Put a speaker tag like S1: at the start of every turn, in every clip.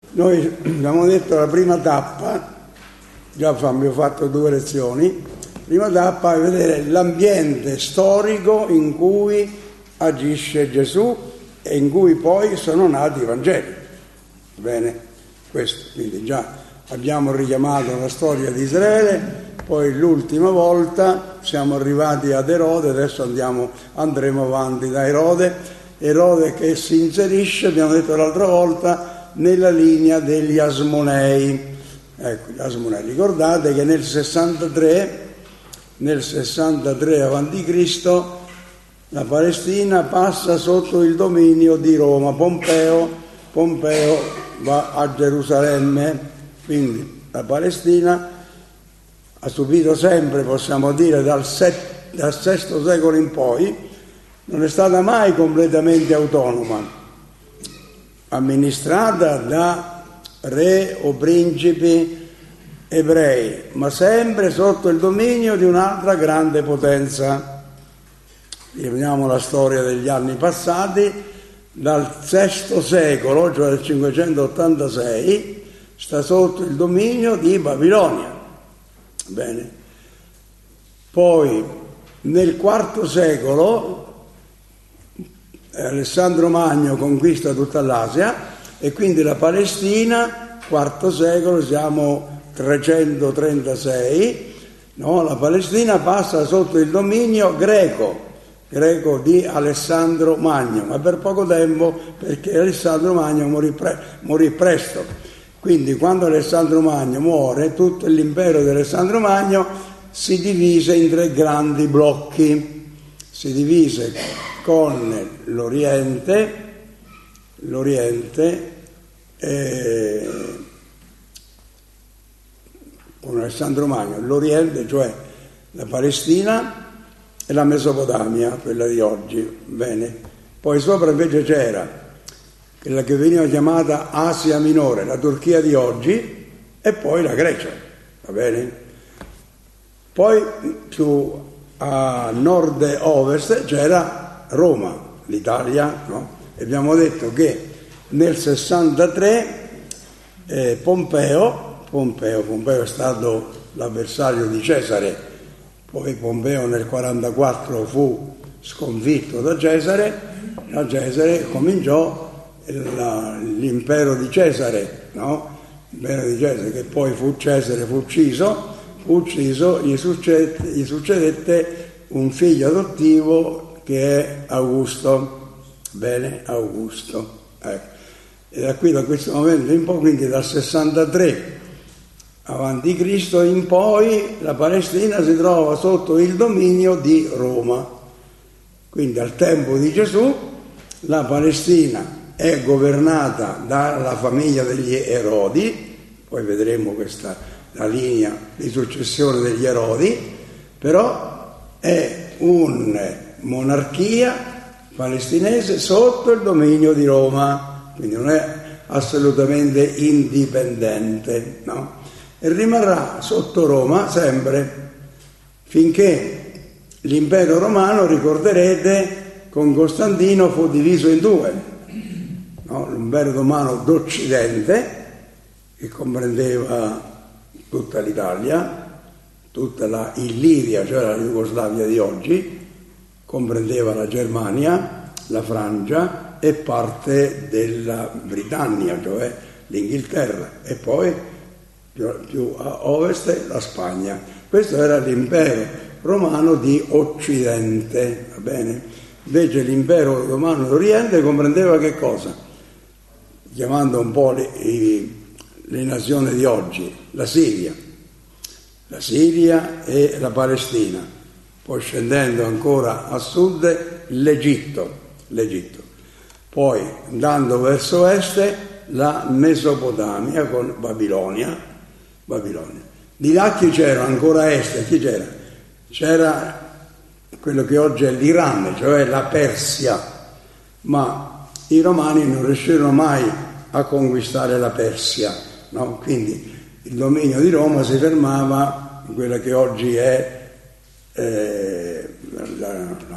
S1: Noi abbiamo detto la prima tappa, già abbiamo fatto 2 lezioni, prima tappa è vedere l'ambiente storico in cui agisce Gesù e in cui poi sono nati i Vangeli. Bene, questo, quindi già abbiamo richiamato la storia di Israele, poi l'ultima volta siamo arrivati ad Erode, adesso andremo avanti da Erode che si inserisce, abbiamo detto l'altra volta, nella linea degli Asmonei. Ecco, gli Asmonei. Ricordate che nel 63 a.C. la Palestina passa sotto il dominio di Roma. Pompeo va a Gerusalemme, quindi la Palestina ha subito sempre, possiamo dire, dal VI secolo in poi, non è stata mai completamente autonoma, amministrata da re o principi ebrei, ma sempre sotto il dominio di un'altra grande potenza. Vediamo la storia degli anni passati, dal VI secolo, cioè del 586, sta sotto il dominio di Babilonia. Bene. Poi nel IV secolo Alessandro Magno conquista tutta l'Asia e quindi la Palestina, IV secolo, siamo 336, no? La Palestina passa sotto il dominio greco di Alessandro Magno, ma per poco tempo, perché Alessandro Magno morì presto. Quindi quando Alessandro Magno muore, tutto l'impero di Alessandro Magno si divise in 3 grandi blocchi. Si divise con l'Oriente con Alessandro Magno, l'Oriente, cioè la Palestina e la Mesopotamia, quella di oggi, bene. Poi sopra invece c'era quella che veniva chiamata Asia Minore, la Turchia di oggi, e poi la Grecia, va bene? Poi più a nord e ovest c'era Roma, l'Italia, no? E abbiamo detto che nel 63 Pompeo è stato l'avversario di Cesare, poi Pompeo nel 44 fu sconfitto da Cesare cominciò l'impero di Cesare, no? L'impero di Cesare, che poi Cesare fu ucciso, gli succedette un figlio adottivo che è Augusto. Bene, Augusto. Ecco. E da questo momento in poi, quindi dal 63 avanti Cristo in poi, la Palestina si trova sotto il dominio di Roma. Quindi al tempo di Gesù la Palestina è governata dalla famiglia degli Erodi, poi vedremo la linea di successione degli Erodi, però è una monarchia palestinese sotto il dominio di Roma, quindi non è assolutamente indipendente, no? E rimarrà sotto Roma sempre finché l'impero romano, ricorderete, con Costantino fu diviso in 2, no? L'impero romano d'Occidente, che comprendeva tutta l'Italia, tutta la Illiria, cioè la Jugoslavia di oggi, comprendeva la Germania, la Francia e parte della Britannia, cioè l'Inghilterra, e poi più a ovest la Spagna. Questo era l'impero romano di Occidente, va bene? Invece l'impero romano d'Oriente comprendeva che cosa? Chiamando un po' le nazioni di oggi, la Siria e la Palestina, poi scendendo ancora a sud l'Egitto, poi andando verso est la Mesopotamia con Babilonia. Di là chi c'era ancora a est? Chi c'era? C'era quello che oggi è l'Iran, cioè la Persia, ma i romani non riuscirono mai a conquistare la Persia, no? Quindi il dominio di Roma si fermava in quella che oggi è la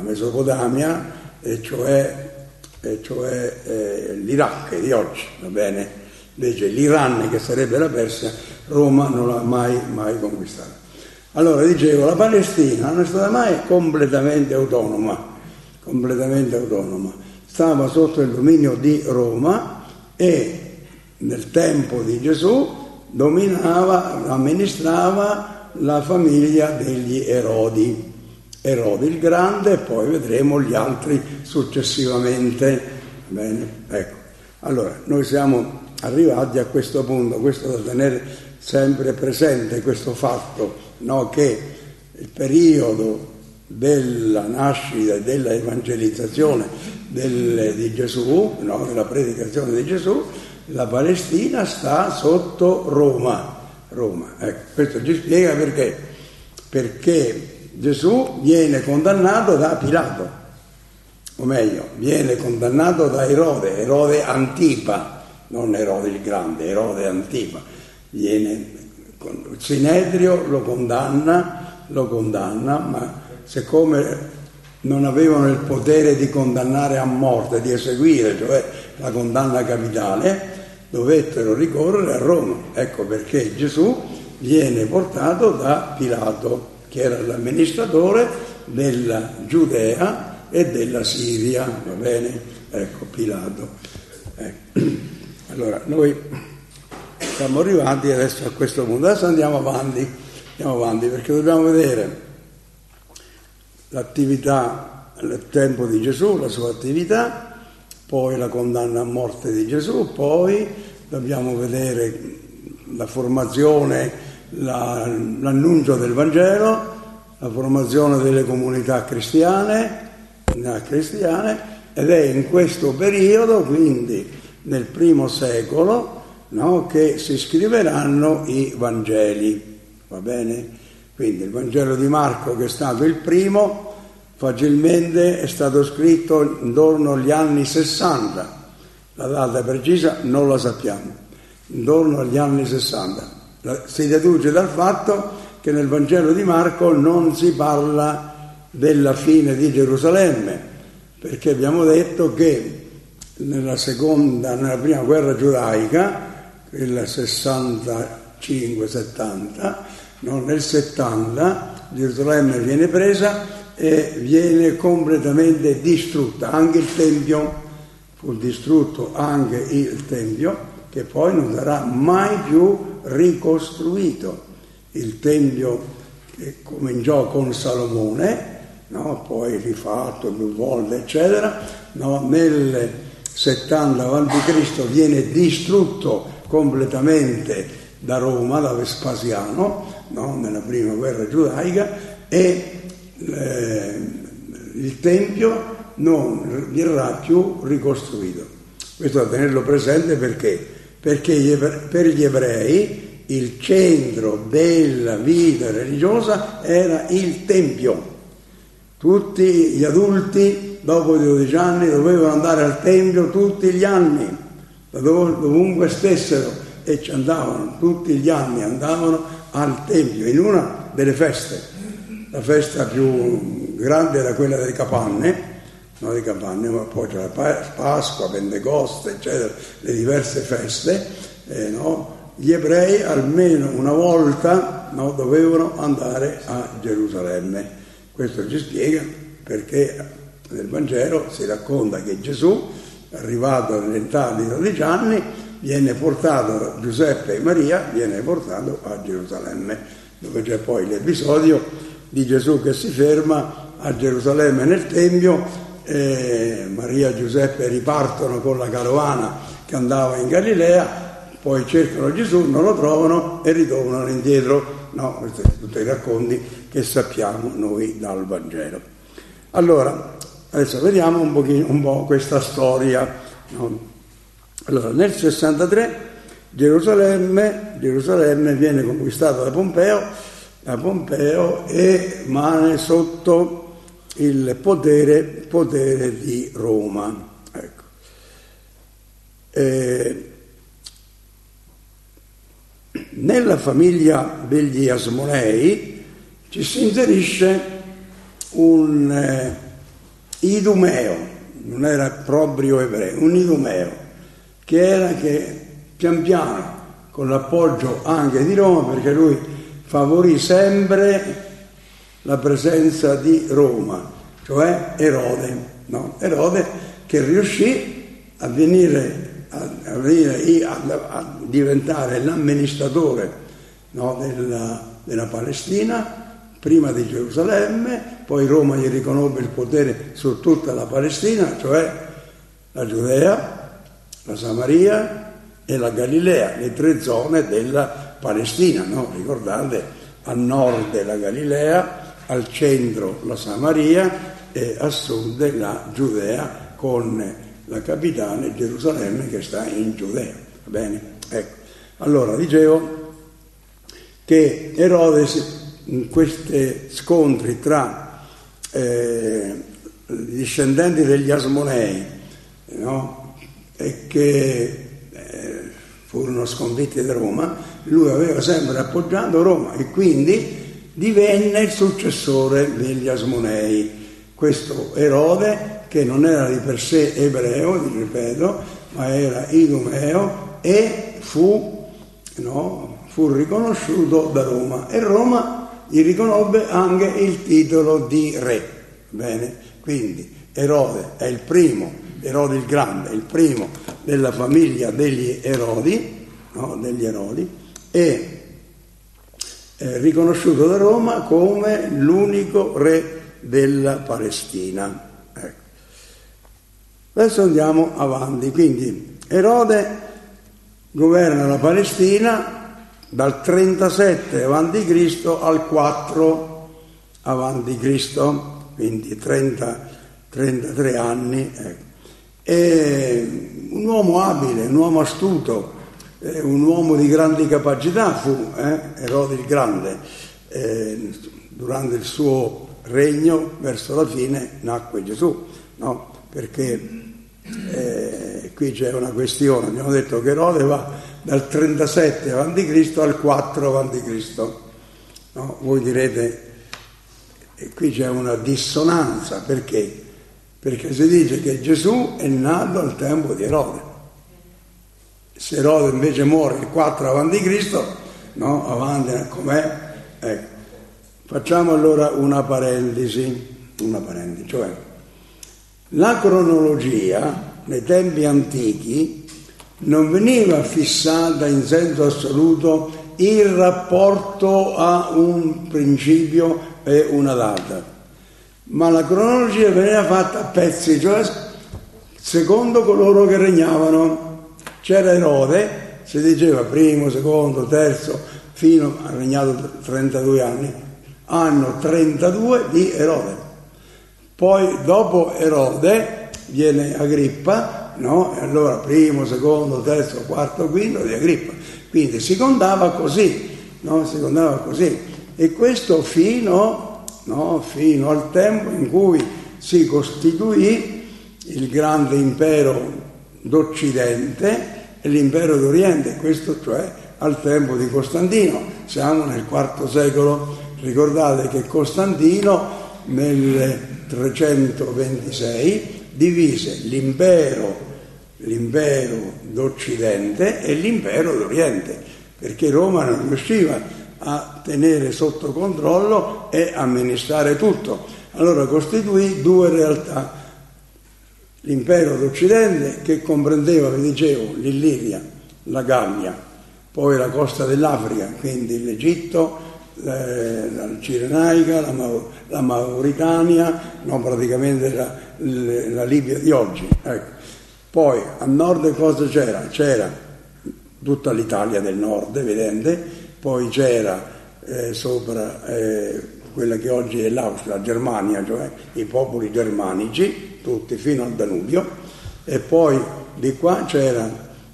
S1: Mesopotamia, e cioè l'Iraq di oggi, va bene? Invece l'Iran, che sarebbe la Persia, Roma non l'ha mai conquistata. Allora dicevo, la Palestina non è stata mai completamente autonoma, stava sotto il dominio di Roma e nel tempo di Gesù amministrava la famiglia degli Erodi il Grande, e poi vedremo gli altri successivamente. Bene, ecco. Allora, noi siamo arrivati a questo punto, questo da tenere sempre presente, questo fatto, no, che il periodo della nascita e della evangelizzazione di Gesù, no, della predicazione di Gesù, la Palestina sta sotto Roma. Ecco, questo ci spiega perché Gesù viene condannato da Pilato, o meglio, viene condannato da Erode Antipa, non Erode il Grande, Erode Antipa. Il Sinedrio lo condanna, ma siccome non avevano il potere di condannare a morte, di eseguire, cioè la condanna capitale, dovettero ricorrere a Roma. Ecco perché Gesù viene portato da Pilato, che era l'amministratore della Giudea e della Siria, va bene? Ecco, Pilato. Allora, noi siamo arrivati adesso a questo punto. Adesso andiamo avanti perché dobbiamo vedere l'attività nel tempo di Gesù, la sua attività, poi la condanna a morte di Gesù, poi dobbiamo vedere la formazione, l'annuncio del Vangelo, la formazione delle comunità cristiane, ed è in questo periodo, quindi nel primo secolo, no, che si scriveranno i Vangeli, va bene? Quindi il Vangelo di Marco, che è stato il primo, facilmente è stato scritto intorno agli anni 60, la data precisa non la sappiamo, intorno agli anni 60. Si deduce dal fatto che nel Vangelo di Marco non si parla della fine di Gerusalemme, perché abbiamo detto che nella prima guerra giudaica, il 65-70, no, nel 70 Gerusalemme viene presa e viene completamente distrutta, anche il Tempio fu distrutto, anche il Tempio, che poi non sarà mai più ricostruito. Il Tempio che cominciò con Salomone, no, poi rifatto più volte, eccetera, no, nel 70 a.C. viene distrutto completamente da Roma, da Vespasiano, no, nella prima guerra giudaica, e il Tempio non verrà più ricostruito. Questo da tenerlo presente perché per gli ebrei il centro della vita religiosa era il Tempio. Tutti gli adulti dopo i 12 anni dovevano andare al Tempio tutti gli anni, dovunque stessero, e ci andavano tutti gli anni, andavano al Tempio in una delle feste. La festa più grande era quella delle capanne, ma poi c'era Pasqua, Pentecoste, eccetera, le diverse feste, no? Gli ebrei almeno una volta, no, dovevano andare a Gerusalemme. Questo ci spiega perché nel Vangelo si racconta che Gesù, arrivato all'età di 12 anni, viene portato, Giuseppe e Maria, viene portato a Gerusalemme, dove c'è poi l'episodio di Gesù che si ferma a Gerusalemme nel Tempio. Maria e Giuseppe ripartono con la carovana che andava in Galilea, poi cercano Gesù, non lo trovano e ritornano indietro. No, questi sono tutti i racconti che sappiamo noi dal Vangelo. Allora, adesso vediamo un po' questa storia. No? Allora, nel 63 Gerusalemme viene conquistata da Pompeo e rimane sotto il potere di Roma. Ecco. Nella famiglia degli Asmonei ci si inserisce un idumeo, non era proprio ebreo, un idumeo, che pian piano, con l'appoggio anche di Roma, perché lui favorì sempre la presenza di Roma, cioè Erode, no? Erode che riuscì a diventare l'amministratore, no, della Palestina, prima di Gerusalemme, poi Roma gli riconobbe il potere su tutta la Palestina, cioè la Giudea, la Samaria e la Galilea, le 3 zone della Palestina, no? Ricordate, a nord della Galilea, al centro la Samaria e a sud la Giudea, con la capitale Gerusalemme che sta in Giudea. Va bene? Ecco. Allora, dicevo che Erode, in questi scontri tra i discendenti degli Asmonei, no? E che furono sconfitti da Roma, lui aveva sempre appoggiato Roma e quindi divenne il successore degli Asmonei. Questo Erode, che non era di per sé ebreo, ripeto, ma era idumeo, e fu riconosciuto da Roma, e Roma gli riconobbe anche il titolo di re. Bene? Quindi Erode è il primo, Erode il Grande, è il primo della famiglia degli Erodi, no? Degli Erodi, e riconosciuto da Roma come l'unico re della Palestina. Ecco. Adesso andiamo avanti. Quindi Erode governa la Palestina dal 37 a.C. al 4 a.C., quindi 33 anni. Ecco. È un uomo abile, un uomo astuto, un uomo di grandi capacità fu Erode il Grande. Durante il suo regno, verso la fine, nacque Gesù, no? Perché qui c'è una questione. Abbiamo detto che Erode va dal 37 a.C. al 4 a.C. No? Voi direte, qui c'è una dissonanza, perché? Perché si dice che Gesù è nato al tempo di Erode. Se Erode invece muore il 4 a.C., no? Avanti com'è? Ecco. Facciamo allora una parentesi, cioè la cronologia nei tempi antichi non veniva fissata in senso assoluto in rapporto a un principio e una data, ma la cronologia veniva fatta a pezzi, cioè secondo coloro che regnavano. C'era Erode, si diceva primo, secondo, terzo, fino ha regnato 32 anni, anno 32 di Erode. Poi dopo Erode viene Agrippa, no? E allora primo, secondo, terzo, quarto, quinto di Agrippa. Quindi si contava così, no? Si contava così. E questo fino al tempo in cui si costituì il grande impero d'Occidente e l'impero d'Oriente, questo cioè al tempo di Costantino. Siamo nel IV secolo. Ricordate che Costantino nel 326 divise l'impero d'Occidente e l'impero d'Oriente, perché Roma non riusciva a tenere sotto controllo e amministrare tutto. Allora costituì 2 realtà: l'impero d'Occidente, che comprendeva, vi dicevo, l'Illiria, la Gallia, poi la costa dell'Africa, quindi l'Egitto, la Cirenaica, la Mauritania, no, praticamente la Libia di oggi. Ecco. Poi a nord cosa c'era? C'era tutta l'Italia del nord, evidente, poi c'era sopra quella che oggi è l'Austria, la Germania, cioè i popoli germanici, tutti fino al Danubio, e poi di qua c'era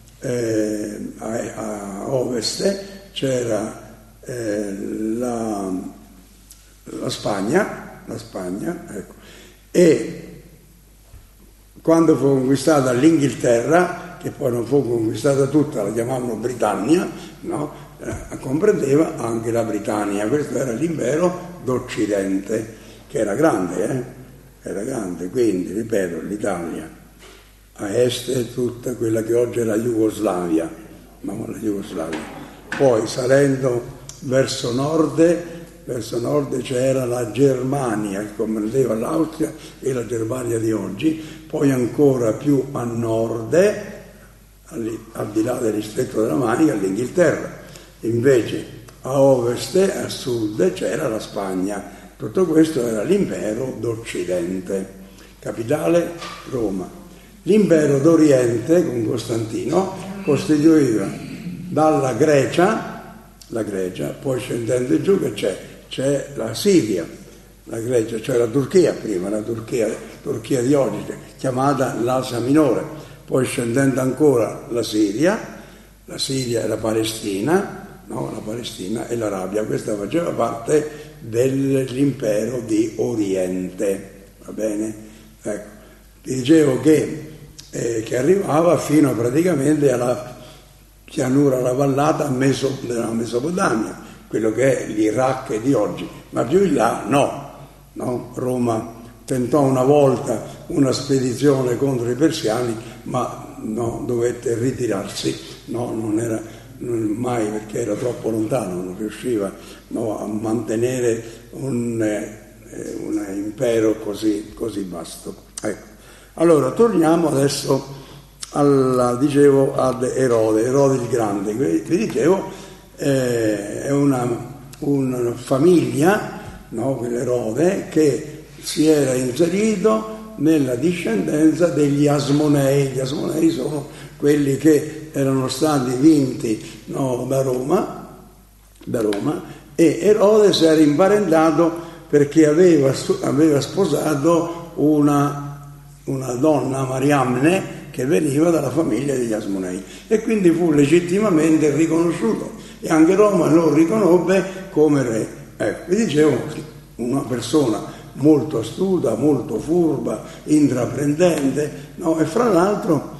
S1: a ovest c'era la Spagna, ecco. E quando fu conquistata l'Inghilterra, che poi non fu conquistata tutta, la chiamavano Britannia, no? Comprendeva anche la Britannia. Questo era l'impero d'Occidente, che era grande, era grande. Quindi, ripeto, l'Italia, a est tutta quella che oggi è la Jugoslavia, no, la Jugoslavia. Poi salendo verso nord c'era la Germania che comprendeva l'Austria e la Germania di oggi, poi ancora più a nord, al di là del distretto della Manica, l'Inghilterra. Invece a ovest e a sud c'era la Spagna. Tutto questo era l'impero d'Occidente. Capitale Roma. L'impero d'Oriente con Costantino costituiva dalla Grecia, poi scendendo giù che c'è la Siria, la Grecia, cioè la Turchia prima, la Turchia di oggi, chiamata l'Asia Minore, poi scendendo ancora la Siria e la Palestina, no? La Palestina e l'Arabia, questa faceva parte dell'impero di Oriente, va bene? Ecco, ti dicevo che arrivava fino praticamente alla pianura, alla vallata della Mesopotamia, quello che è l'Iraq di oggi, ma più in là no? Roma tentò una volta una spedizione contro i persiani, ma no, dovette ritirarsi, no, non era mai, perché era troppo lontano, non riusciva a mantenere un impero così vasto. Ecco. Allora torniamo adesso ad Erode il Grande. Vi dicevo, è una famiglia, no, quell'Erode, che si era inserito nella discendenza degli Asmonei. Gli Asmonei sono quelli che erano stati vinti, no, da Roma, e Erode si era imparentato perché aveva sposato una donna, Mariamne, che veniva dalla famiglia degli Asmonei, e quindi fu legittimamente riconosciuto, e anche Roma lo riconobbe come re. Ecco, vi dicevo, una persona molto astuta, molto furba, intraprendente, no? E fra l'altro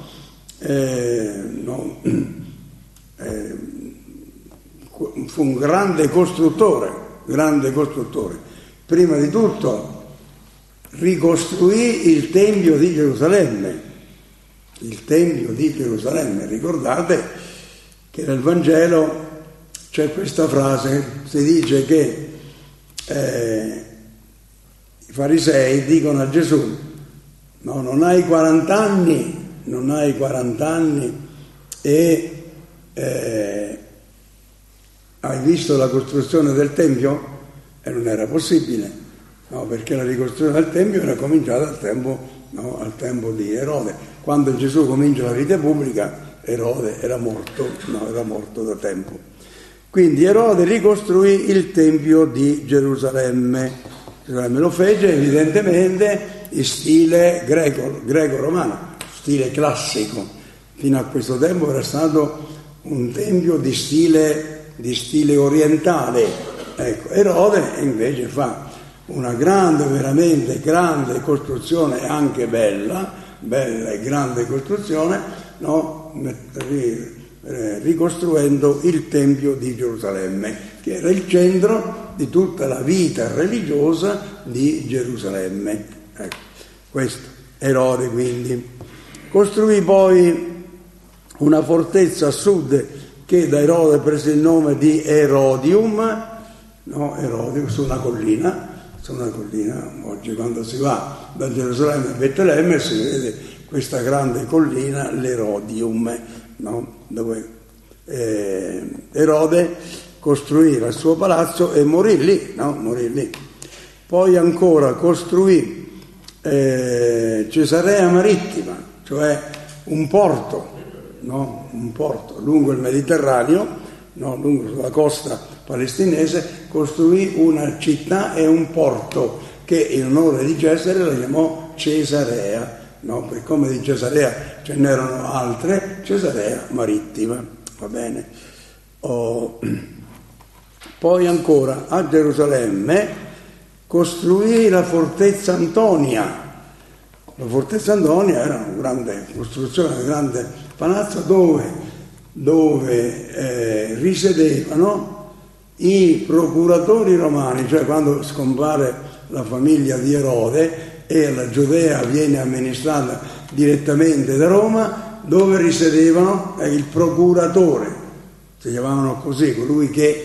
S1: fu un grande costruttore. Prima di tutto ricostruì il Tempio di Gerusalemme. Ricordate che nel Vangelo c'è questa frase, si dice che i farisei dicono a Gesù: no, non hai 40 anni e hai visto la costruzione del Tempio? E non era possibile, no, perché la ricostruzione del Tempio era cominciata al tempo di Erode. Quando Gesù comincia la vita pubblica, Erode era morto da tempo. Quindi Erode ricostruì il Tempio di Gerusalemme. Lo fece evidentemente in stile greco-romano, stile classico. Fino a questo tempo era stato un tempio di stile orientale. Ecco, Erode invece fa una veramente grande costruzione, anche bella e grande costruzione, no? Ricostruendo il Tempio di Gerusalemme, che era il centro di tutta la vita religiosa di Gerusalemme. Ecco, questo Erode quindi. Costruì poi una fortezza a sud che da Erode prese il nome di Erodium, no? Erodium, su una collina. Oggi quando si va da Gerusalemme a Betlemme si vede questa grande collina, l'Erodium, no? Dove Erode costruì il suo palazzo e morì lì. Poi ancora costruì Cesarea Marittima, cioè un porto lungo il Mediterraneo, lungo la costa palestinese, costruì una città e un porto che in onore di Cesare la chiamò Cesarea, no? Per come di Cesarea ce n'erano altre, Cesarea Marittima, va bene? Poi ancora a Gerusalemme costruì la fortezza Antonia. La fortezza Antonia era una grande costruzione, un grande palazzo dove risiedevano i procuratori romani, cioè quando scompare la famiglia di Erode e la Giudea viene amministrata direttamente da Roma, dove risiedevano il procuratore. si chiamavano così, colui che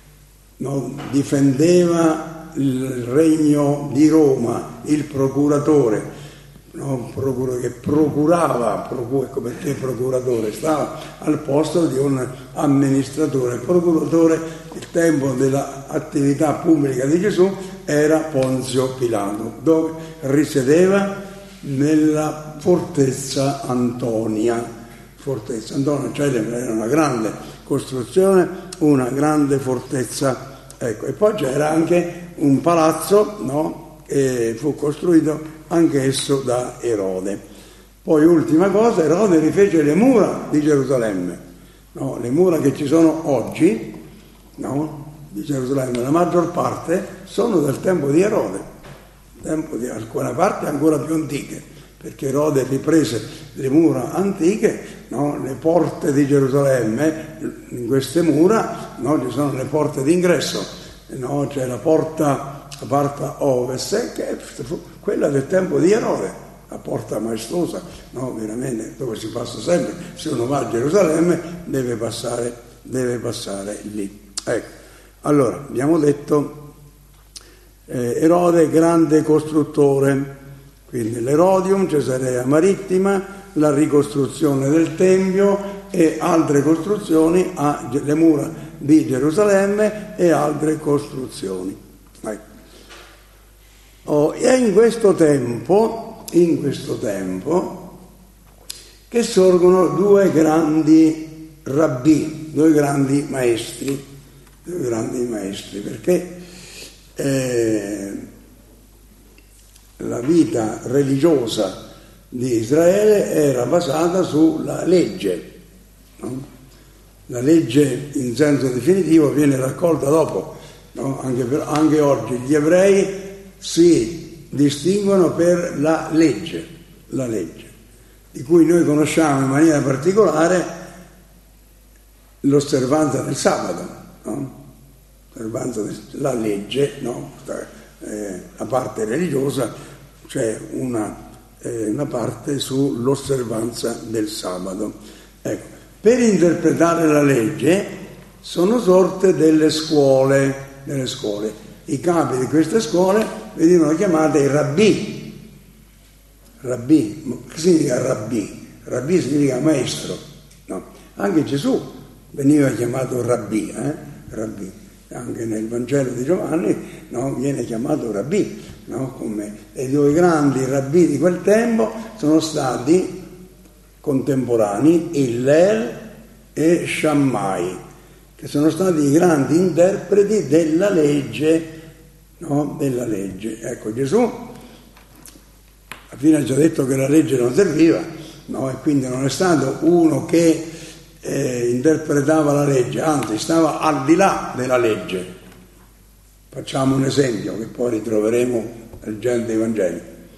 S1: difendeva il regno di Roma, il procuratore, che procurava, perché procuratore stava al posto di un amministratore. Il procuratore, il tempo dell'attività pubblica di Gesù, era Ponzio Pilato, dove risiedeva nella fortezza Antonia. Fortezza Antonia celebre, era una grande costruzione, una grande fortezza. Ecco, e poi c'era anche un palazzo, che fu costruito anch'esso da Erode. Poi, ultima cosa, Erode rifece le mura di Gerusalemme, le mura che ci sono oggi, di Gerusalemme, la maggior parte sono del tempo di Erode, alcune parti ancora più antiche, perché Erode riprese le mura antiche, le porte di Gerusalemme, in queste mura ci sono le porte d'ingresso, c'è la porta ovest, che è quella del tempo di Erode, la porta maestosa, veramente, dove si passa sempre. Se uno va a Gerusalemme deve passare lì. Ecco. Allora, abbiamo detto Erode grande costruttore, quindi l'Erodium, Cesarea Marittima, la ricostruzione del Tempio e altre costruzioni, le mura di Gerusalemme e altre costruzioni. Ecco. È in questo tempo che sorgono due grandi rabbì, due grandi maestri, perché la vita religiosa di Israele era basata sulla legge. La legge in senso definitivo viene raccolta dopo, anche oggi gli ebrei si distinguono per la legge, di cui noi conosciamo in maniera particolare l'osservanza del sabato, la legge, la parte religiosa, c'è una parte sull'osservanza del sabato. Ecco, per interpretare la legge sono sorte delle scuole. I capi di queste scuole venivano chiamati rabbì. Che significa rabbì? Rabbì significa maestro. Anche Gesù veniva chiamato rabbì. Anche nel Vangelo di Giovanni viene chiamato rabbì. Come i due grandi rabbì di quel tempo sono stati contemporanei, Hillel e Shammai, che sono stati i grandi interpreti della legge, della legge. Ecco, Gesù alla fine ci ha detto che la legge non serviva, e quindi non è stato uno che interpretava la legge, anzi stava al di là della legge. Facciamo un esempio che poi ritroveremo leggendo i Vangeli.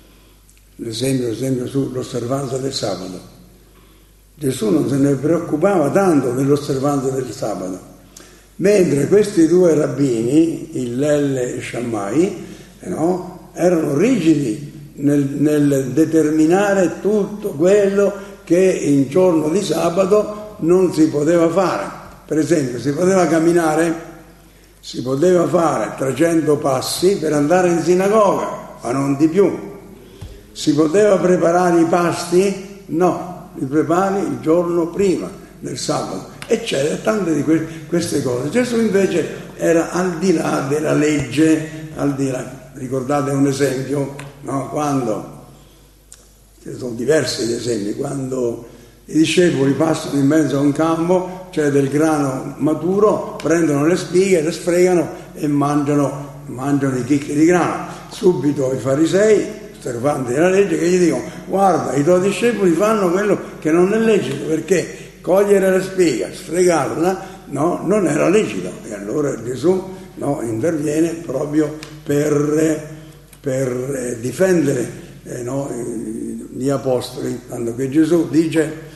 S1: L'esempio sull'osservanza del sabato. Gesù non se ne preoccupava tanto dell'osservanza del sabato, mentre questi due rabbini, Hillel e Shammai, erano rigidi nel determinare tutto quello che in giorno di sabato non si poteva fare. Per esempio, si poteva camminare, si poteva fare 300 passi per andare in sinagoga, ma non di più. Si poteva preparare i pasti? No. Li prepari il giorno prima del sabato, e c'è tante di queste cose. Gesù invece era al di là della legge, al di là. Ricordate un esempio, quando, ce sono diversi esempi, quando i discepoli passano in mezzo a un campo, c'è del grano maturo, prendono le spighe, le sfregano e mangiano i chicchi di grano. Subito i farisei, osservanti della legge, che gli dicono: guarda, i tuoi discepoli fanno quello che non è lecito, perché cogliere la spiga, sfregarla, non era lecito. E allora Gesù interviene proprio per difendere gli apostoli, tanto che Gesù dice,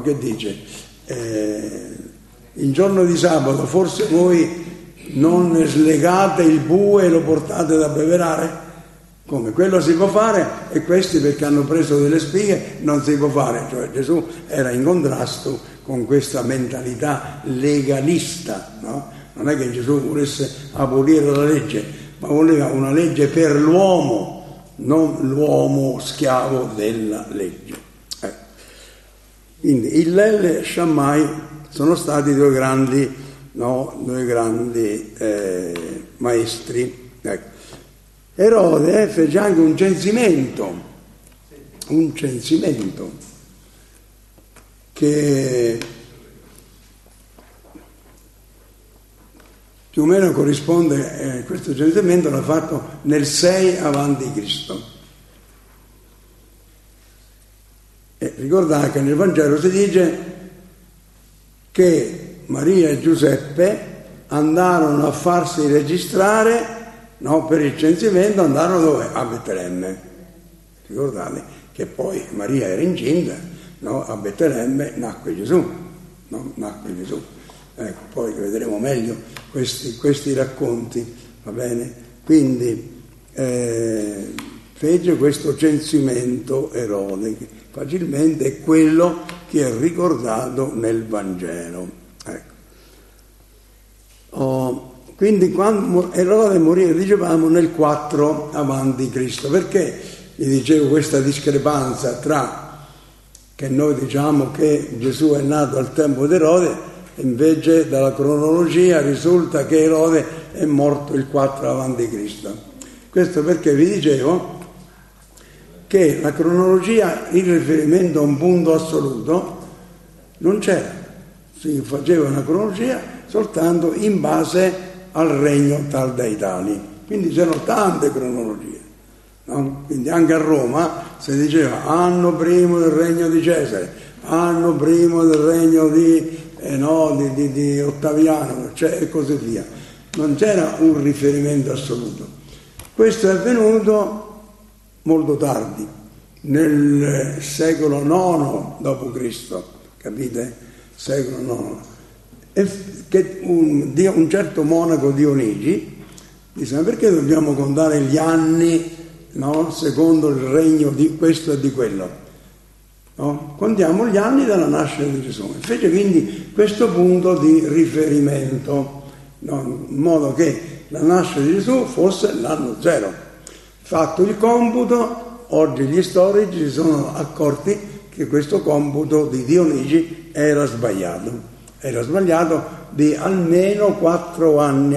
S1: il giorno di sabato forse voi non slegate il bue e lo portate da abbeverare? Come? Quello si può fare, e questi, perché hanno preso delle spighe, non si può fare. Cioè Gesù era in contrasto con questa mentalità legalista, no? Non è che Gesù volesse abolire la legge, ma voleva una legge per l'uomo, non l'uomo schiavo della legge. Quindi Hillel e Shammai sono stati due grandi maestri. Ecco. Erode fece anche un censimento che più o meno corrisponde, questo censimento l'ha fatto nel 6 avanti Cristo. E ricordate che nel Vangelo si dice che Maria e Giuseppe andarono a farsi registrare, no, per il censimento, andarono dove? A Betlemme. Ricordate che poi Maria era incinta, no? A Betlemme nacque Gesù, no? Nacque Gesù. Ecco, poi vedremo meglio questi racconti, va bene? Quindi fece questo censimento Erode, che facilmente è quello che è ricordato nel Vangelo. Ecco. Quindi quando Erode morì, dicevamo, nel 4 avanti Cristo. Perché vi dicevo questa discrepanza tra che noi diciamo che Gesù è nato al tempo di Erode, invece dalla cronologia risulta che Erode è morto il 4 avanti Cristo. Questo perché vi dicevo che la cronologia in riferimento a un punto assoluto non c'era, si faceva una cronologia soltanto in base al regno tal dei tali, quindi c'erano tante cronologie, no? Quindi anche a Roma si diceva anno primo del regno di Cesare, anno primo del regno di Ottaviano, cioè, e così via. Non c'era un riferimento assoluto. Questo è avvenuto molto tardi, nel secolo IX d.C., capite? Secolo IX. E che un certo monaco Dionigi disse: ma perché dobbiamo contare gli anni, no, secondo il regno di questo e di quello? No? Contiamo gli anni dalla nascita di Gesù. E fece quindi questo punto di riferimento, no? In modo che la nascita di Gesù fosse l'anno zero. Fatto il computo, oggi gli storici si sono accorti che questo computo di Dionigi era sbagliato di almeno 4 anni,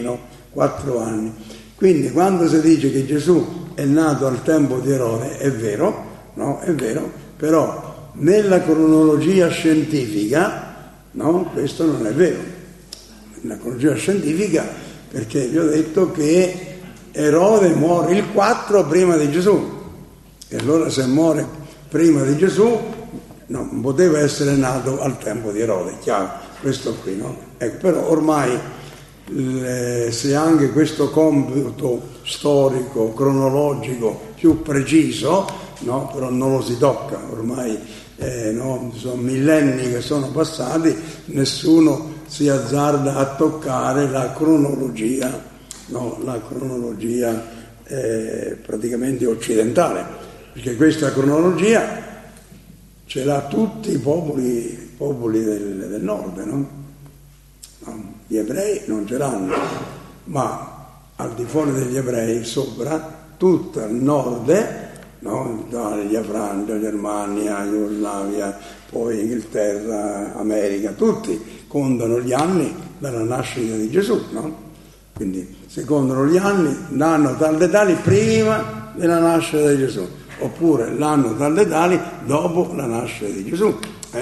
S1: Quindi quando si dice che Gesù è nato al tempo di Erode, è vero, no? È vero, però nella cronologia scientifica, no? Questo non è vero. Nella cronologia scientifica, perché vi ho detto che Erode muore il 4 prima di Gesù, e allora se muore prima di Gesù non poteva essere nato al tempo di Erode, chiaro, questo qui, no? Ecco, però ormai se anche questo computo storico, cronologico più preciso, no? Però non lo si tocca, ormai no? Sono millenni che sono passati, nessuno si azzarda a toccare la cronologia, no? La cronologia praticamente occidentale, perché questa cronologia ce l'ha tutti i popoli del nord, no? Gli ebrei non ce l'hanno, ma al di fuori degli ebrei, sopra, tutto il nord, no? Italia, Francia, Germania, Jugoslavia, poi Inghilterra, America, tutti contano gli anni dalla nascita di Gesù, no? Quindi si contano gli anni, l'anno tal dei tali prima della nascita di Gesù, oppure l'anno tal dei tali dopo la nascita di Gesù.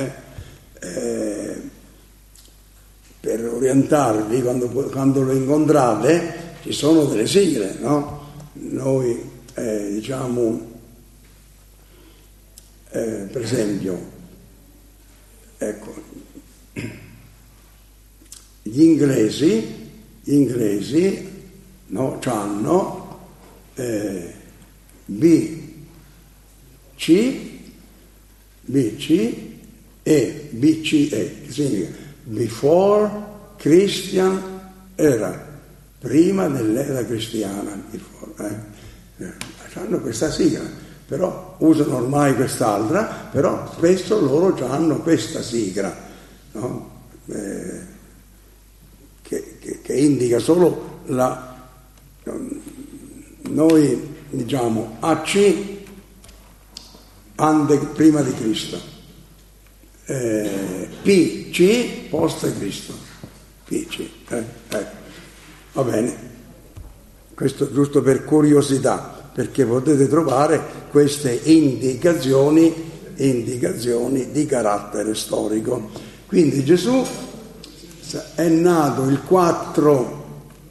S1: Per orientarvi quando lo incontrate ci sono delle sigle, no? Noi diciamo per esempio, ecco, gli inglesi no, c'hanno BC e BCE, che significa Before Christian Era, prima dell'era cristiana. Hanno questa sigla, però usano ormai quest'altra, però spesso loro hanno questa sigla, no? Che indica solo noi diciamo AC ante prima di Cristo, PC post Cristo, PC, ecco. Va bene, questo giusto per curiosità, perché potete trovare queste indicazioni di carattere storico. Quindi Gesù è nato il 4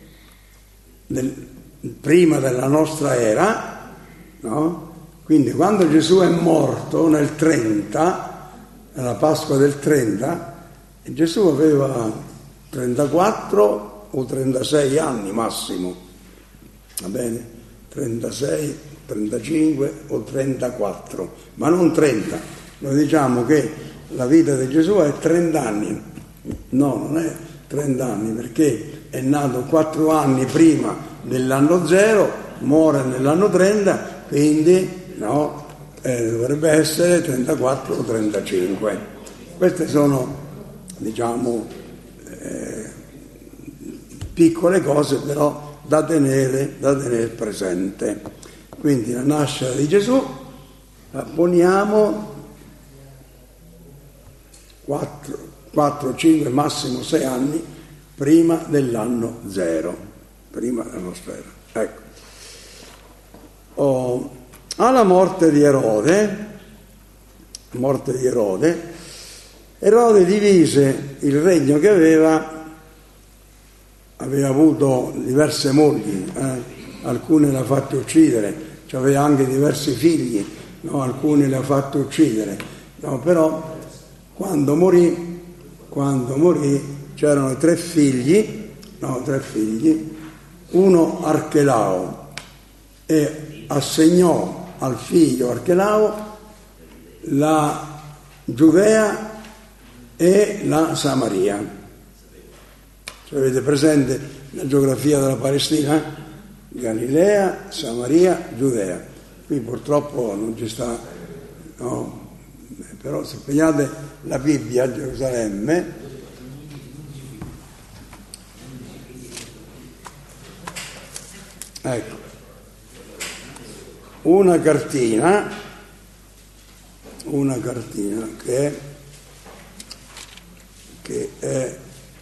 S1: prima della nostra era, no? Quindi quando Gesù è morto nel 30, nella Pasqua del 30, Gesù aveva 34 o 36 anni massimo, va bene? 36, 35 o 34, ma non 30. Noi diciamo che la vita di Gesù è 30 anni. No, non è 30 anni, perché è nato 4 anni prima dell'anno 0, muore nell'anno 30, quindi no, dovrebbe essere 34 o 35. Queste sono, diciamo, piccole cose però da tenere presente. Quindi la nascita di Gesù la poniamo 4, 5, massimo 6 anni prima dell'anno 0, prima della nostra era. Ecco. Alla morte di Erode, Erode divise il regno che aveva avuto diverse mogli, alcune le ha fatte uccidere, aveva anche diversi figli, no? Alcuni le ha fatte uccidere, no? Però quando morì c'erano 3 figli, uno Archelao, e assegnò al figlio Archelao la Giudea e la Samaria. Avete presente la geografia della Palestina? Galilea, Samaria, Giudea. Qui purtroppo non ci sta, no? Però se pigliate la Bibbia a Gerusalemme, ecco, una cartina che è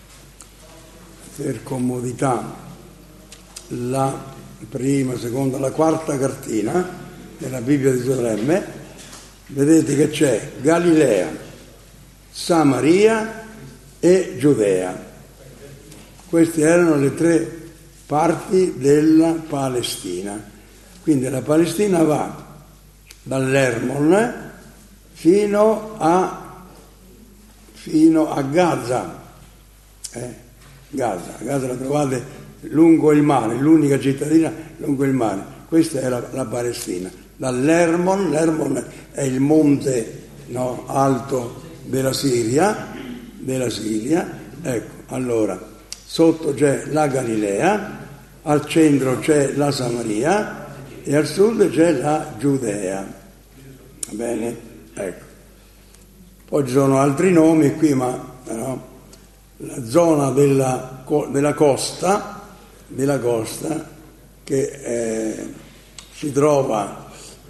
S1: per comodità la prima, seconda, la quarta cartina della Bibbia di Gerusalemme. Vedete che c'è Galilea, Samaria e Giudea. Queste erano le 3 parti della Palestina. Quindi la Palestina va dall'Hermon fino a Gaza. Gaza la trovate lungo il mare, l'unica cittadina lungo il mare. Questa è la Palestina. L'Hermon è il monte, no, alto della Siria. Ecco, allora, sotto c'è la Galilea, al centro c'è la Samaria e al sud c'è la Giudea. Va bene? Ecco. Poi ci sono altri nomi qui, ma no, la zona della costa che si trova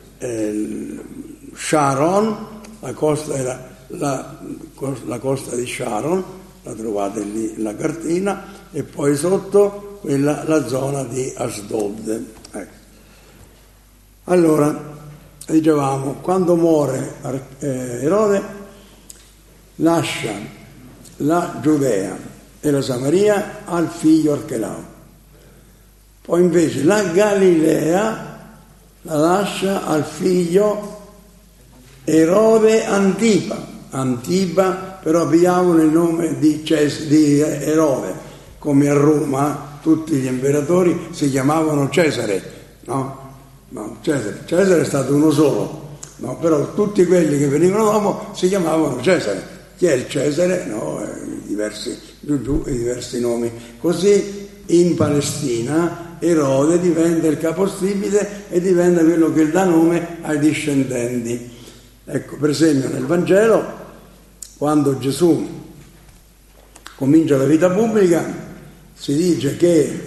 S1: Sharon, la costa era la costa di Sharon, la trovate lì la cartina, e poi sotto quella la zona di Asdod. Ecco. Allora, dicevamo, quando muore Erode, lascia la Giudea e la Samaria al figlio Archelao. Poi invece la Galilea la lascia al figlio Erode Antipa, però abbiamo il nome di Erode, come a Roma tutti gli imperatori si chiamavano Cesare, no? No, Cesare è stato uno solo, no? Però tutti quelli che venivano dopo si chiamavano Cesare. Chi è il Cesare? No, diversi nomi. Così in Palestina Erode diventa il capostipite e diventa quello che dà nome ai discendenti. Ecco, per esempio nel Vangelo, quando Gesù comincia la vita pubblica, si dice che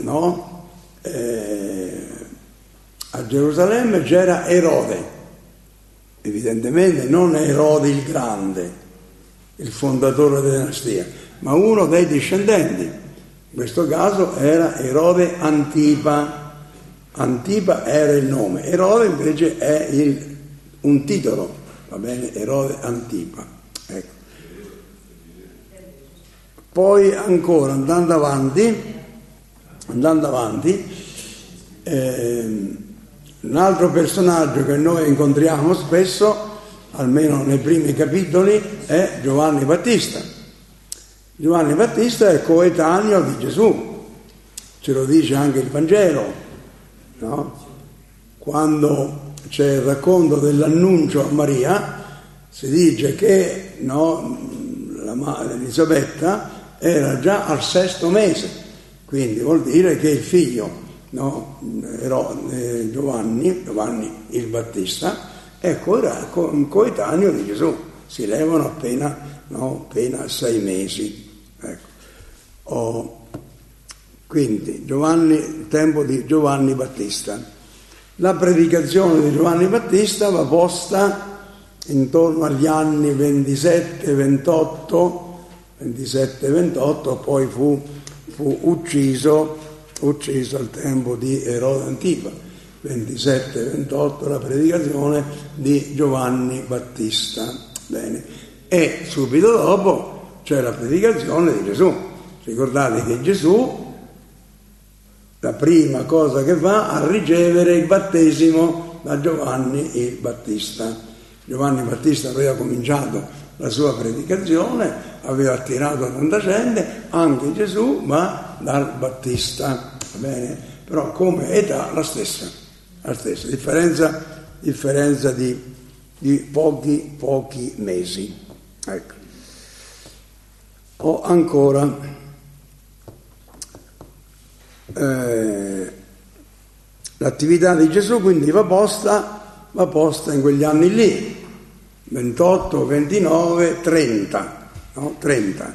S1: a Gerusalemme c'era Erode, evidentemente non Erode il Grande, il fondatore della dinastia, ma uno dei discendenti. In questo caso era Erode Antipa. Antipa era il nome, Erode invece è un titolo, va bene? Erode Antipa. Ecco. Poi ancora andando avanti, un altro personaggio che noi incontriamo spesso, almeno nei primi capitoli, è Giovanni Battista. Giovanni Battista è coetaneo di Gesù, ce lo dice anche il Vangelo, no? Quando c'è il racconto dell'annuncio a Maria, si dice che Elisabetta era già al 6° mese, quindi vuol dire che il figlio Giovanni il Battista è coetaneo di Gesù, si levano appena 6 mesi. Ecco. Quindi tempo di Giovanni Battista. La predicazione di Giovanni Battista va posta intorno agli anni 27-28, poi fu ucciso al tempo di Erode Antipa. 27-28 la predicazione di Giovanni Battista. Bene. E subito dopo c'è la predicazione di Gesù. Ricordate che Gesù, la prima cosa che fa a ricevere il battesimo da Giovanni il Battista. Giovanni Battista aveva cominciato la sua predicazione, aveva attirato tanta gente, anche Gesù va dal Battista, va bene? Però come età la stessa, differenza di pochi mesi. Ecco. O ancora l'attività di Gesù quindi va posta in quegli anni lì, 28, 29, 30, no? 30.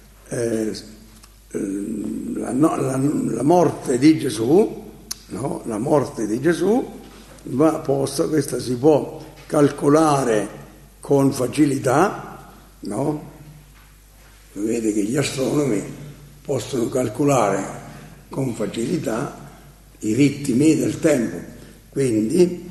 S1: La morte di Gesù, no? La morte di Gesù va posta, questa si può calcolare con facilità, no? Vede che gli astronomi possono calcolare con facilità i ritmi del tempo, quindi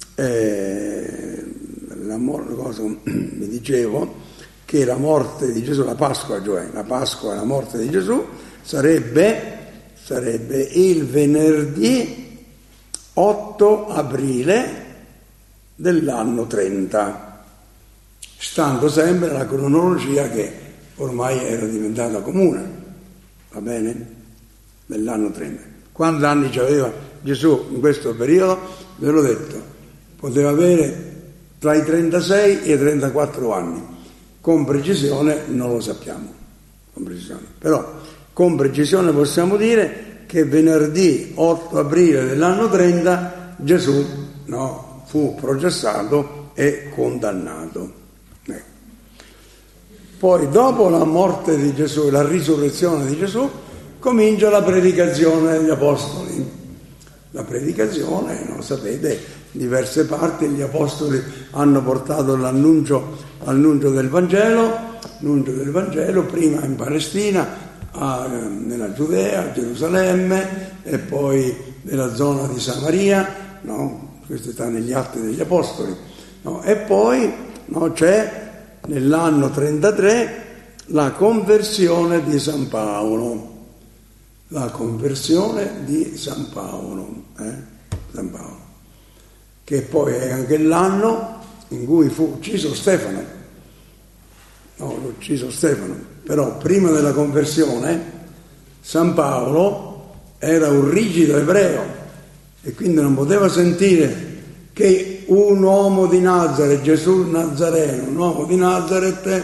S1: vi dicevo che la morte di Gesù, la Pasqua e la morte di Gesù sarebbe il venerdì 8 aprile dell'anno 30, stando sempre la cronologia che ormai era diventata comune, va bene? Dell'anno 30. Quanti anni aveva Gesù in questo periodo? Ve l'ho detto, poteva avere tra i 36 e i 34 anni, con precisione non lo sappiamo, però con precisione possiamo dire che venerdì 8 aprile dell'anno 30 Gesù fu processato e condannato. Poi dopo la morte di Gesù e la risurrezione di Gesù comincia la predicazione degli apostoli. La predicazione, sapete, in diverse parti gli apostoli hanno portato l'annuncio del Vangelo, prima in Palestina, nella Giudea, a Gerusalemme, e poi nella zona di Samaria, questo sta negli Atti degli Apostoli, e poi c'è nell'anno 33 la conversione di San Paolo. La conversione di San Paolo, che poi è anche l'anno in cui fu ucciso Stefano. Però prima della conversione San Paolo era un rigido ebreo e quindi non poteva sentire che un uomo di Nazareth, Gesù Nazareno, un uomo di Nazareth,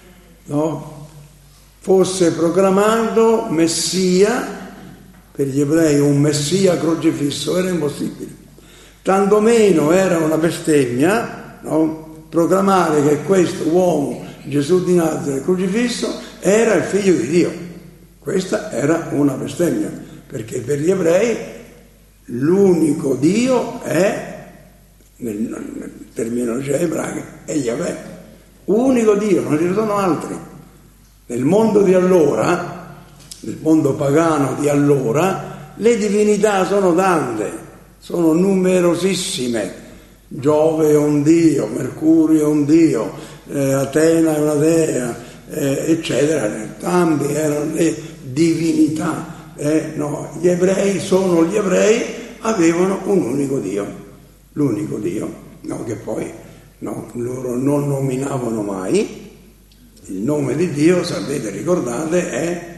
S1: fosse proclamato Messia, per gli ebrei un Messia crocifisso, era impossibile. Tanto meno era una bestemmia proclamare che questo uomo, Gesù di Nazareth crocifisso, era il figlio di Dio. Questa era una bestemmia, perché per gli ebrei l'unico Dio è, nel terminologia ebraica, è Yahweh. Unico Dio, non ci sono altri. Nel mondo di allora, nel mondo pagano di allora, le divinità sono tante, sono numerosissime. Giove è un dio, Mercurio è un dio, Atena è una dea, eccetera. Tanti erano le divinità. No, gli ebrei sono gli ebrei, avevano un unico Dio, l'unico Dio, no, che poi loro non nominavano mai. Il nome di Dio, sapete, ricordate, è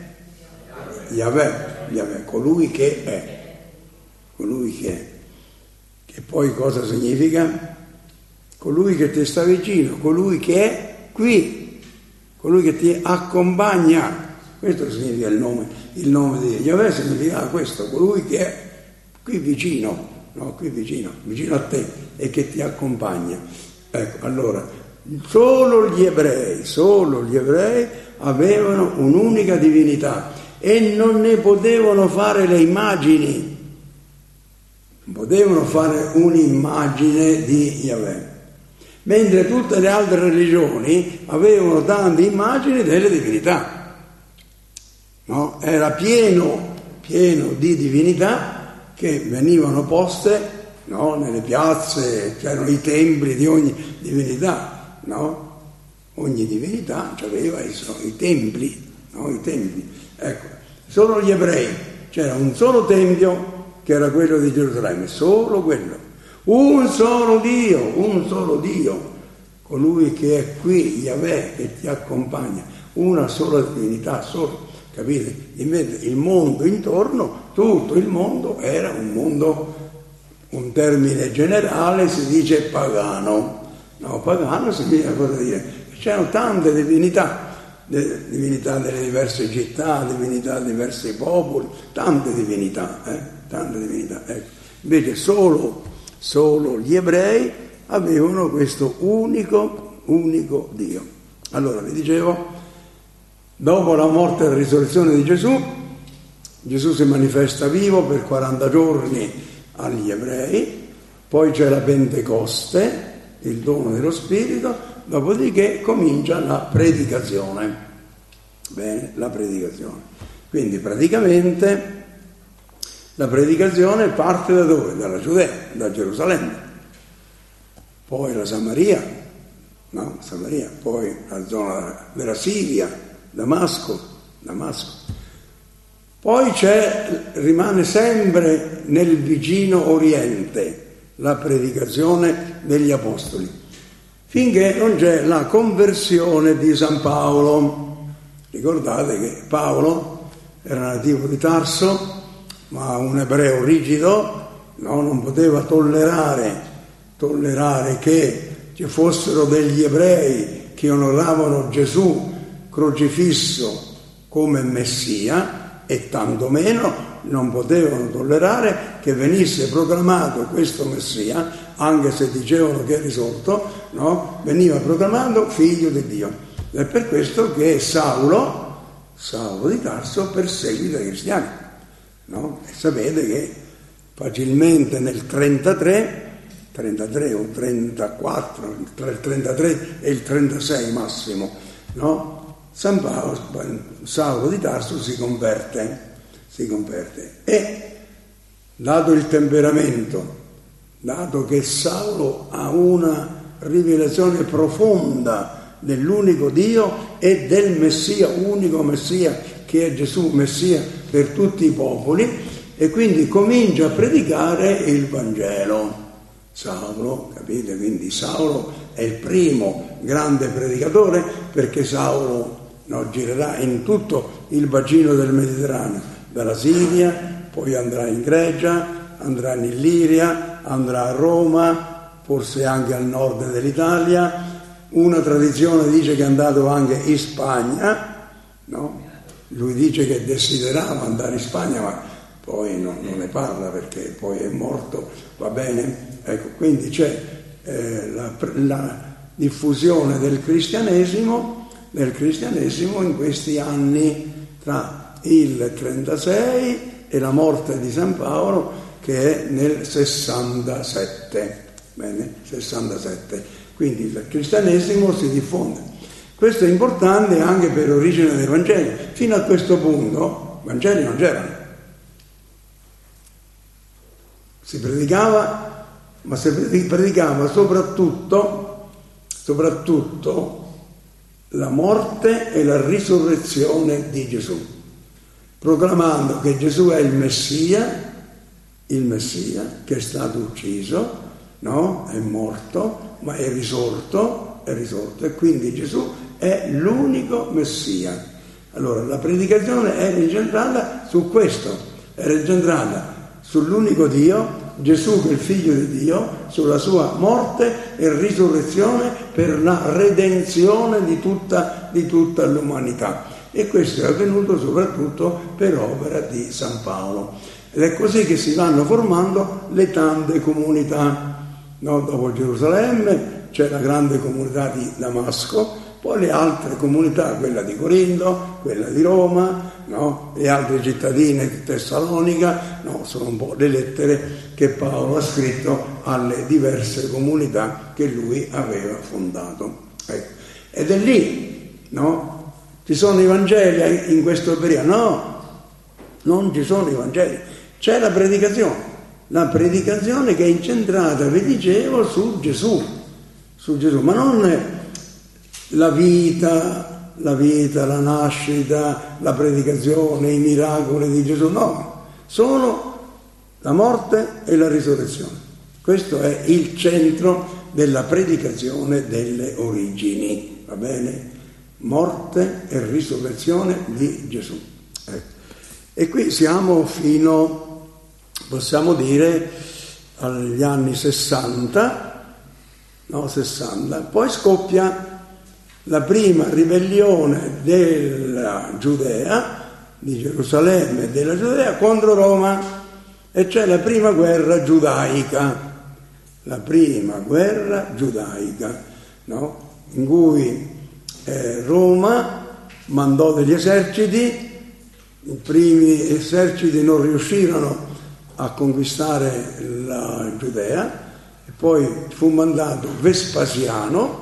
S1: Yahweh, colui che è, colui che è. E poi cosa significa? Colui che ti sta vicino, colui che è qui, colui che ti accompagna. Questo significa il nome di Dio. Yahweh significa questo, colui che è qui vicino, no? Qui vicino a te e che ti accompagna. Ecco, allora, solo gli ebrei avevano un'unica divinità e non ne potevano fare le immagini. Potevano fare un'immagine di Yahweh, mentre tutte le altre religioni avevano tante immagini delle divinità, no? Era pieno di divinità che venivano poste, no? Nelle piazze, c'erano i templi di ogni divinità, no? Ogni divinità aveva i templi, no? I templi. Ecco, solo gli ebrei, c'era un solo tempio che era quello di Gerusalemme, solo quello, un solo Dio, colui che è qui, Yahweh, che ti accompagna, una sola divinità, solo, capite? Invece il mondo intorno, tutto il mondo era un mondo, un termine generale si dice pagano, no, pagano significa cosa dire? C'erano tante divinità delle diverse città, divinità di diversi popoli, tante divinità, ecco. Invece solo gli ebrei avevano questo unico Dio. Allora vi dicevo, dopo la morte e la risurrezione di Gesù si manifesta vivo per 40 giorni agli ebrei, poi c'è la Pentecoste, il dono dello Spirito, dopodiché comincia la predicazione. Bene, la predicazione. Quindi praticamente la predicazione parte da dove? Dalla Giudea, da Gerusalemme, poi la Samaria, poi la zona della Siria, Damasco. Poi rimane sempre nel vicino Oriente la predicazione degli Apostoli, finché non c'è la conversione di San Paolo. Ricordate che Paolo era nativo di Tarso, ma un ebreo rigido, no? Non poteva tollerare che ci fossero degli ebrei che onoravano Gesù crocifisso come Messia, e tantomeno non potevano tollerare che venisse proclamato questo Messia, anche se dicevano che è risorto, no? Veniva proclamato figlio di Dio. È per questo che Saulo di Tarso perseguita i cristiani, no? E sapete che facilmente nel 33 o 34, tra il 33 e il 36 massimo, no? Saulo di Tarso si converte e, dato il temperamento, dato che Saulo ha una rivelazione profonda dell'unico Dio e del Messia, unico Messia che è Gesù, Messia per tutti i popoli, e quindi comincia a predicare il Vangelo. Saulo, capite? Quindi Saulo è il primo grande predicatore, perché Saulo girerà in tutto il bacino del Mediterraneo, dalla Siria, poi andrà in Grecia, andrà in Illiria, andrà a Roma, forse anche al nord dell'Italia. Una tradizione dice che è andato anche in Spagna, no? Lui dice che desiderava andare in Spagna, ma poi non ne parla perché poi è morto, va bene? Ecco, quindi c'è la diffusione del cristianesimo del cristianesimo in questi anni tra il 36 e la morte di San Paolo, che è nel 67. Bene, 67. Quindi il cristianesimo si diffonde. Questo è importante anche per l'origine dei Vangeli. Fino a questo punto Vangeli non c'erano. Si predicava, ma si predicava soprattutto la morte e la risurrezione di Gesù, proclamando che Gesù è il Messia che è stato ucciso, no? È morto, ma è risorto, e quindi Gesù è l'unico Messia. Allora la predicazione era incentrata su questo, era incentrata sull'unico Dio, Gesù che è il Figlio di Dio, sulla sua morte e risurrezione per la redenzione di tutta l'umanità. E questo è avvenuto soprattutto per opera di San Paolo. Ed è così che si vanno formando le tante comunità. No? Dopo Gerusalemme c'è la grande comunità di Damasco, poi le altre comunità, quella di Corinto, quella di Roma, no? E altre cittadine di Tessalonica, no? Sono un po' le lettere che Paolo ha scritto alle diverse comunità che lui aveva fondato. Ecco. Ed è lì, no? Ci sono i Vangeli in questo periodo? No, non ci sono i Vangeli. C'è la predicazione che è incentrata, vi dicevo, su Gesù, ma non la vita, la nascita, la predicazione, i miracoli di Gesù, no, sono la morte e la risurrezione. Questo è il centro della predicazione delle origini, va bene? Morte e risurrezione di Gesù. E qui siamo fino, possiamo dire, agli anni 60, poi scoppia la prima ribellione della Giudea, di Gerusalemme e della Giudea contro Roma, e c'è la prima guerra giudaica, no? In cui Roma mandò degli eserciti, i primi eserciti non riuscirono a conquistare la Giudea, e poi fu mandato Vespasiano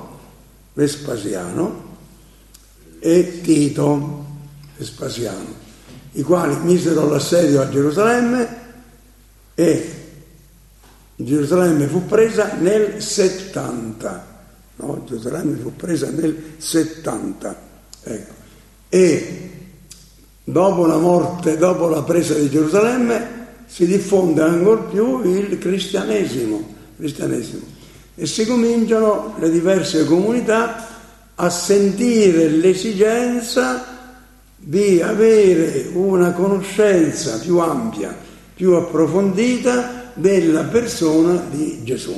S1: e Tito Vespasiano, i quali misero l'assedio a Gerusalemme, e Gerusalemme fu presa nel 70, no? Gerusalemme fu presa nel 70, ecco. E dopo la presa di Gerusalemme si diffonde ancor più il cristianesimo, e si cominciano le diverse comunità a sentire l'esigenza di avere una conoscenza più ampia, più approfondita della persona di Gesù.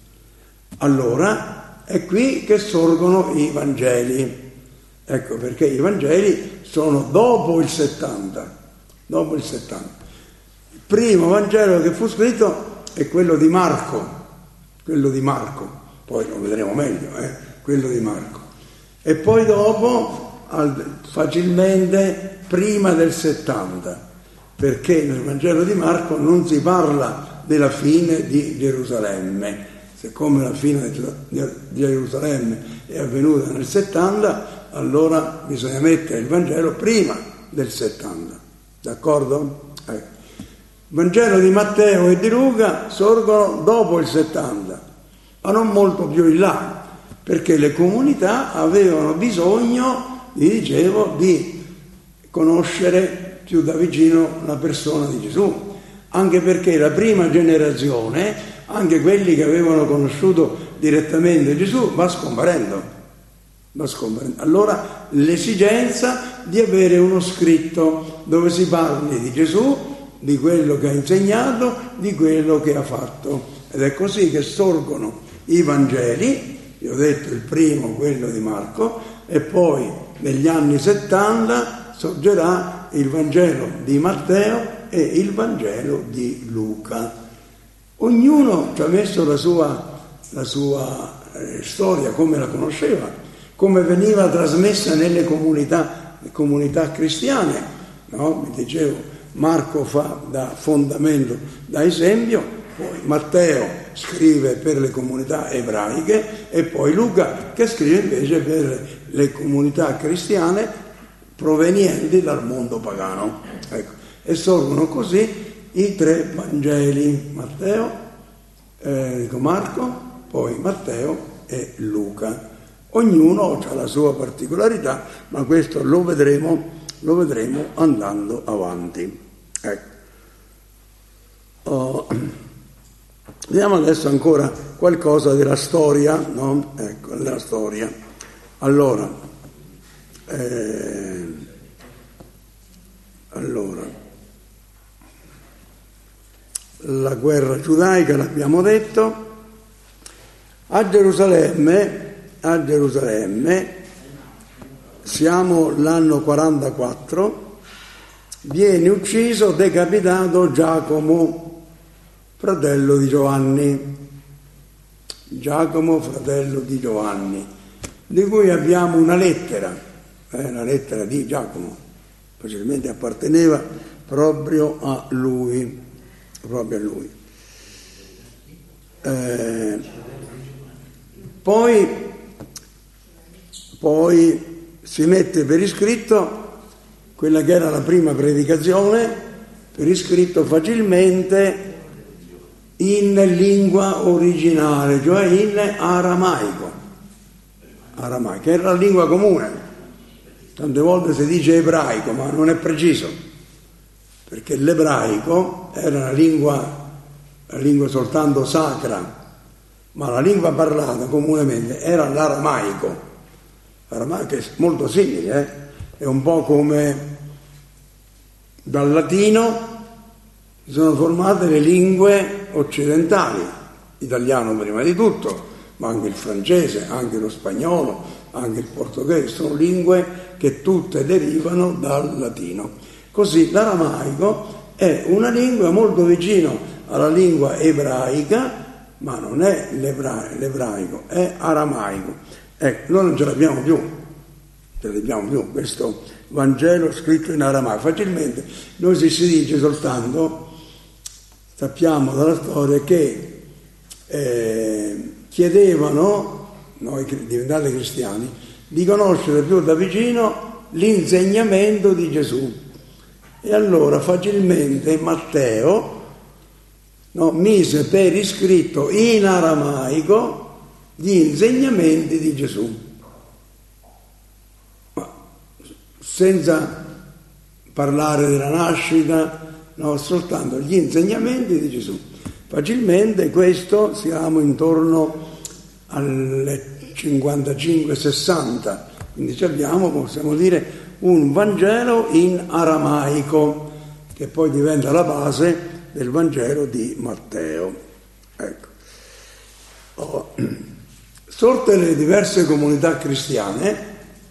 S1: Allora è qui che sorgono i Vangeli. Ecco perché i Vangeli sono dopo il 70. Il primo Vangelo che fu scritto è quello di Marco, poi lo vedremo meglio, quello di Marco. E poi dopo, facilmente prima del 70, perché nel Vangelo di Marco non si parla della fine di Gerusalemme. Siccome la fine di Gerusalemme è avvenuta nel 70, allora bisogna mettere il Vangelo prima del 70, d'accordo? Il Vangelo di Matteo e di Luca sorgono dopo il 70, ma non molto più in là, perché le comunità avevano bisogno, vi dicevo, di conoscere più da vicino la persona di Gesù, anche perché la prima generazione, anche quelli che avevano conosciuto direttamente Gesù, va scomparendo. Allora l'esigenza di avere uno scritto dove si parli di Gesù, di quello che ha insegnato, di quello che ha fatto. Ed è così che sorgono i Vangeli. Vi ho detto il primo, quello di Marco, e poi negli anni 70 sorgerà il Vangelo di Matteo e il Vangelo di Luca. Ognuno ci ha messo la sua storia, come la conosceva, come veniva trasmessa nelle comunità cristiane, no? Mi dicevo, Marco fa da fondamento, da esempio, poi Matteo scrive per le comunità ebraiche e poi Luca che scrive invece per le comunità cristiane provenienti dal mondo pagano. Ecco. E sorgono così i 3 Vangeli, Marco, poi Matteo e Luca. Ognuno ha la sua particolarità, ma questo lo vedremo andando avanti. Ecco. Vediamo adesso ancora qualcosa della storia, no? Ecco, della storia. Allora, la guerra giudaica l'abbiamo detto. A Gerusalemme siamo l'anno 44, viene ucciso, decapitato Giacomo, fratello di Giovanni, di cui abbiamo una lettera, la lettera di Giacomo, facilmente apparteneva proprio a lui. Poi si mette per iscritto quella che era la prima predicazione, per iscritto facilmente in lingua originale, cioè in aramaico, che era la lingua comune. Tante volte si dice ebraico, ma non è preciso, perché l'ebraico era la lingua soltanto sacra, ma la lingua parlata comunemente era l'aramaico. L'aramaico è molto simile, è un po' come dal latino si sono formate le lingue occidentali, l'italiano prima di tutto, ma anche il francese, anche lo spagnolo, anche il portoghese, sono lingue che tutte derivano dal latino. Così l'aramaico è una lingua molto vicino alla lingua ebraica, ma non è l'ebraico, è aramaico. Ecco, noi non ce l'abbiamo più questo Vangelo scritto in aramaico. Facilmente noi si dice soltanto, sappiamo dalla storia che chiedevano, noi diventati cristiani, di conoscere più da vicino l'insegnamento di Gesù. E allora facilmente Matteo mise per iscritto in aramaico gli insegnamenti di Gesù, ma senza parlare della nascita, soltanto gli insegnamenti di Gesù. Facilmente questo siamo intorno al 55-60, quindi abbiamo, possiamo dire, un Vangelo in aramaico che poi diventa la base del Vangelo di Matteo. Ecco. Sorte le diverse comunità cristiane,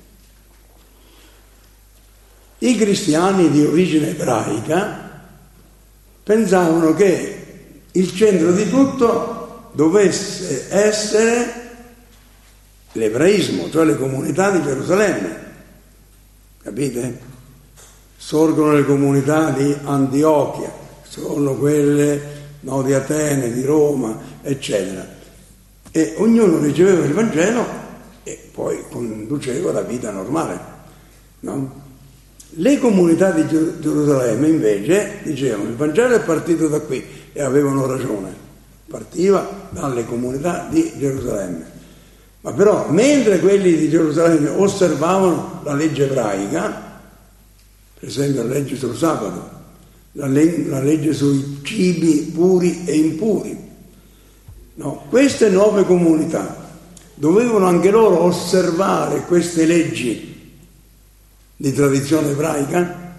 S1: i cristiani di origine ebraica pensavano che il centro di tutto dovesse essere l'ebraismo, cioè le comunità di Gerusalemme. Capite? Sorgono le comunità di Antiochia, sono quelle di Atene, di Roma, eccetera. E ognuno riceveva il Vangelo e poi conduceva la vita normale, no? Le comunità di Gerusalemme invece dicevano il Vangelo è partito da qui, e avevano ragione, partiva dalle comunità di Gerusalemme. Ma però mentre quelli di Gerusalemme osservavano la legge ebraica, per esempio la legge sul sabato, la legge sui cibi puri e impuri, queste nuove comunità dovevano anche loro osservare queste leggi di tradizione ebraica?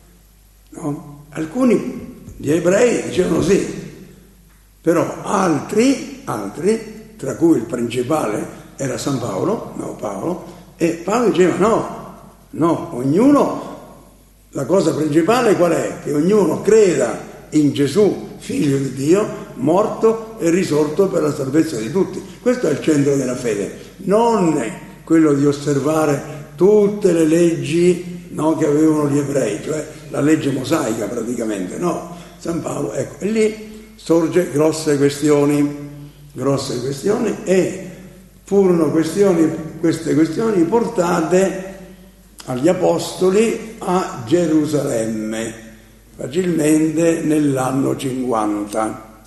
S1: Alcuni gli ebrei dicevano sì, però altri, tra cui il principale era San Paolo, e Paolo diceva no, ognuno, la cosa principale qual è? Che ognuno creda in Gesù, figlio di Dio, morto e risorto per la salvezza di tutti. Questo è il centro della fede, non quello di osservare tutte le leggi, no, che avevano gli ebrei, cioè la legge mosaica praticamente, no? San Paolo, ecco, e lì sorge grosse questioni e furono queste questioni portate agli apostoli a Gerusalemme, facilmente nell'anno 50,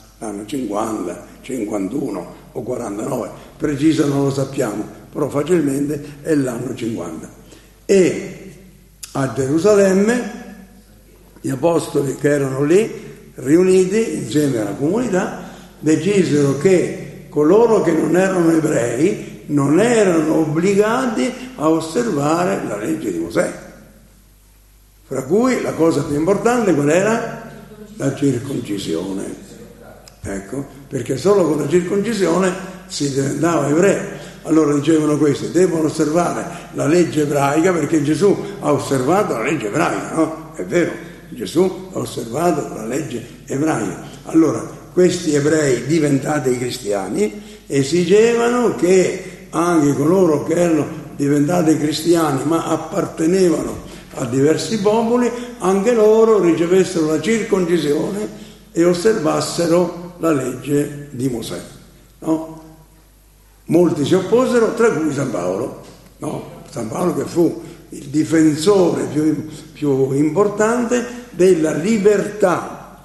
S1: 51 o 49, preciso non lo sappiamo, però facilmente è l'anno 50. E a Gerusalemme gli apostoli che erano lì, riuniti insieme alla comunità, decisero che coloro che non erano ebrei non erano obbligati a osservare la legge di Mosè, fra cui la cosa più importante qual era? La circoncisione. Ecco, perché solo con la circoncisione si diventava ebrei. Allora dicevano questi, devono osservare la legge ebraica, perché Gesù ha osservato la legge ebraica, no? È vero, Gesù ha osservato la legge ebraica. Allora questi ebrei diventati cristiani esigevano che anche coloro che erano diventati cristiani ma appartenevano a diversi popoli, anche loro ricevessero la circoncisione e osservassero la legge di Mosè, no? Molti si opposero, tra cui San Paolo, no? San Paolo che fu il difensore più importante della libertà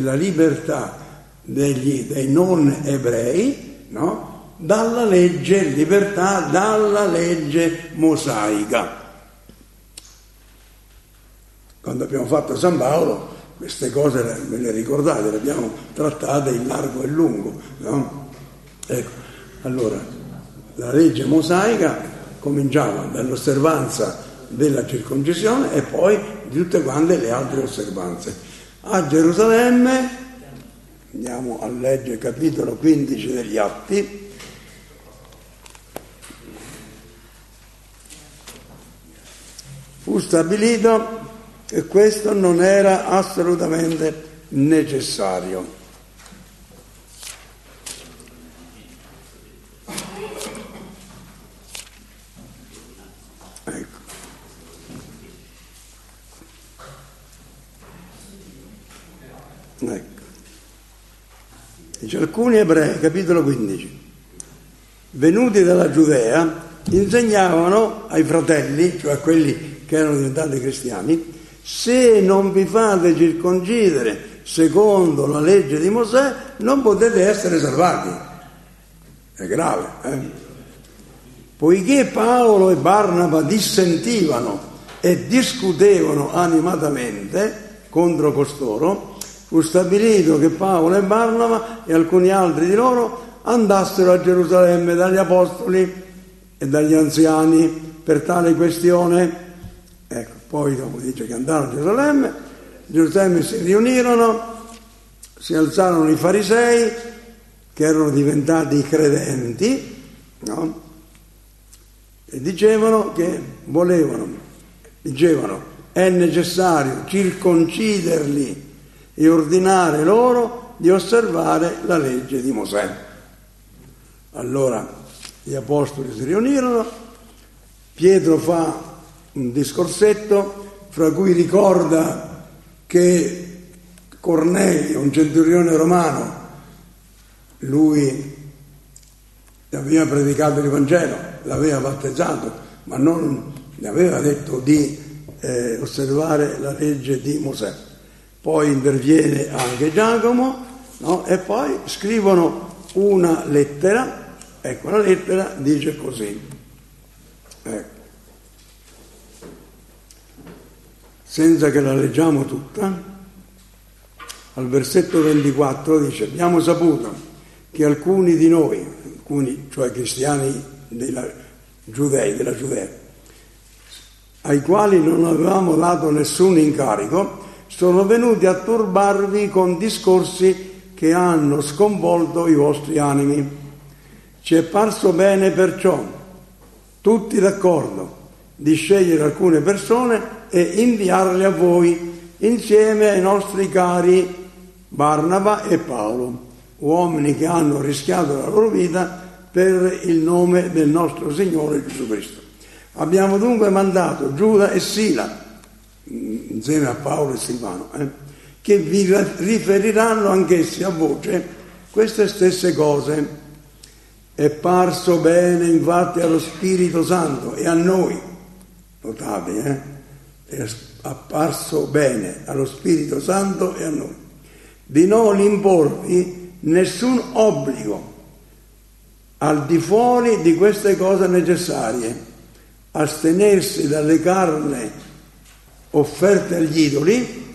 S1: dei non ebrei, no? Dalla legge mosaica. Quando abbiamo fatto San Paolo, queste cose ve le ricordate, le abbiamo trattate in largo e lungo, no? Ecco, allora, la legge mosaica cominciava dall'osservanza della circoncisione e poi di tutte quante le altre osservanze. A Gerusalemme, andiamo a leggere capitolo 15 degli Atti, fu stabilito che questo non era assolutamente necessario. Ecco. Dice, alcuni ebrei, capitolo 15, venuti dalla Giudea, insegnavano ai fratelli, cioè a quelli che erano diventati cristiani, se non vi fate circoncidere secondo la legge di Mosè non potete essere salvati. È grave, Poiché Paolo e Barnaba dissentivano e discutevano animatamente contro costoro, fu stabilito che Paolo e Barnaba e alcuni altri di loro andassero a Gerusalemme dagli apostoli e dagli anziani per tale questione. Ecco, poi dopo dice che andarono a Gerusalemme si riunirono, si alzarono i farisei che erano diventati credenti, no? E dicevano è necessario circonciderli e ordinare loro di osservare la legge di Mosè. Allora gli apostoli si riunirono, Pietro fa un discorsetto fra cui ricorda che Cornelio, un centurione romano, lui aveva predicato il Vangelo, l'aveva battezzato, ma non ne aveva detto di osservare la legge di Mosè. Poi interviene anche Giacomo, no? E poi scrivono una lettera. Ecco, la lettera dice così. Ecco. Senza che la leggiamo tutta, al versetto 24 dice: abbiamo saputo che alcuni di noi, cioè cristiani della Giudea, ai quali non avevamo dato nessun incarico, sono venuti a turbarvi con discorsi che hanno sconvolto i vostri animi. Ci è parso bene perciò, tutti d'accordo, di scegliere alcune persone e inviarle a voi insieme ai nostri cari Barnaba e Paolo, uomini che hanno rischiato la loro vita per il nome del nostro Signore Gesù Cristo. Abbiamo dunque mandato Giuda e Sila, insieme a Paolo e Silvano, che vi riferiranno anch'essi a voce queste stesse cose. È parso bene infatti allo Spirito Santo e a noi, notate, è apparso bene allo Spirito Santo e a noi, di non imporvi nessun obbligo al di fuori di queste cose necessarie, astenersi dalle carni offerte agli idoli.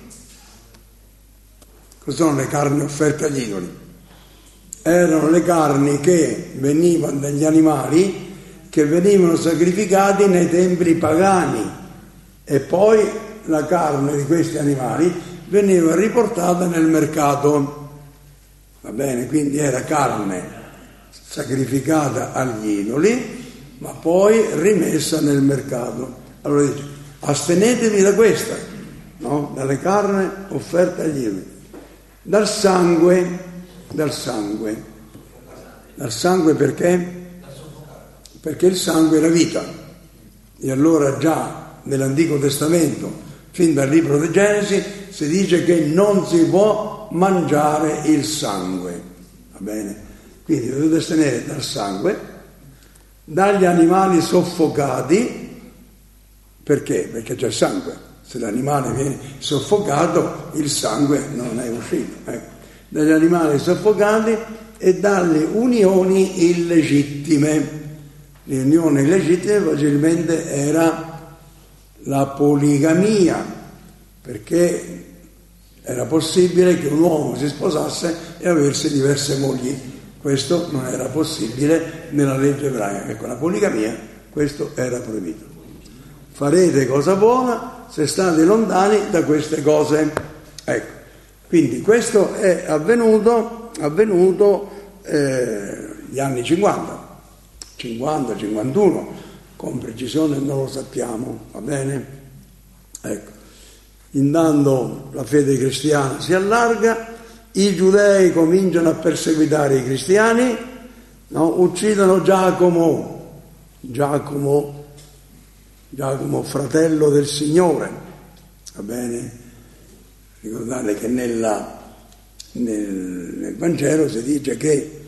S1: Cosa sono le carni offerte agli idoli? Erano le carni che venivano dagli animali che venivano sacrificati nei templi pagani, e poi la carne di questi animali veniva riportata nel mercato. Va bene, quindi era carne sacrificata agli idoli, ma poi rimessa nel mercato. Allora dice: astenetevi da questa, no? Dalle carni offerte agli idoli. Dal sangue perché? Perché il sangue è la vita, e allora già nell'Antico Testamento, fin dal libro di Genesi, si dice che non si può mangiare il sangue, va bene? Quindi dovete astenere dal sangue, dagli animali soffocati. Perché? Perché c'è il sangue. Se l'animale viene soffocato, il sangue non è uscito, ecco. Dagli animali soffocati e dalle unioni illegittime. Le unioni illegittime facilmente era la poligamia, perché era possibile che un uomo si sposasse e avesse diverse mogli. Questo non era possibile nella legge ebraica. Ecco, la poligamia, questo era proibito. Farete cosa buona se state lontani da queste cose. Ecco. Quindi questo è avvenuto gli anni 50, 51, con precisione non lo sappiamo, va bene? Ecco, intanto la fede cristiana si allarga, i giudei cominciano a perseguitare i cristiani, no? Uccidono Giacomo, fratello del Signore, va bene? Ricordate che nel Vangelo si dice che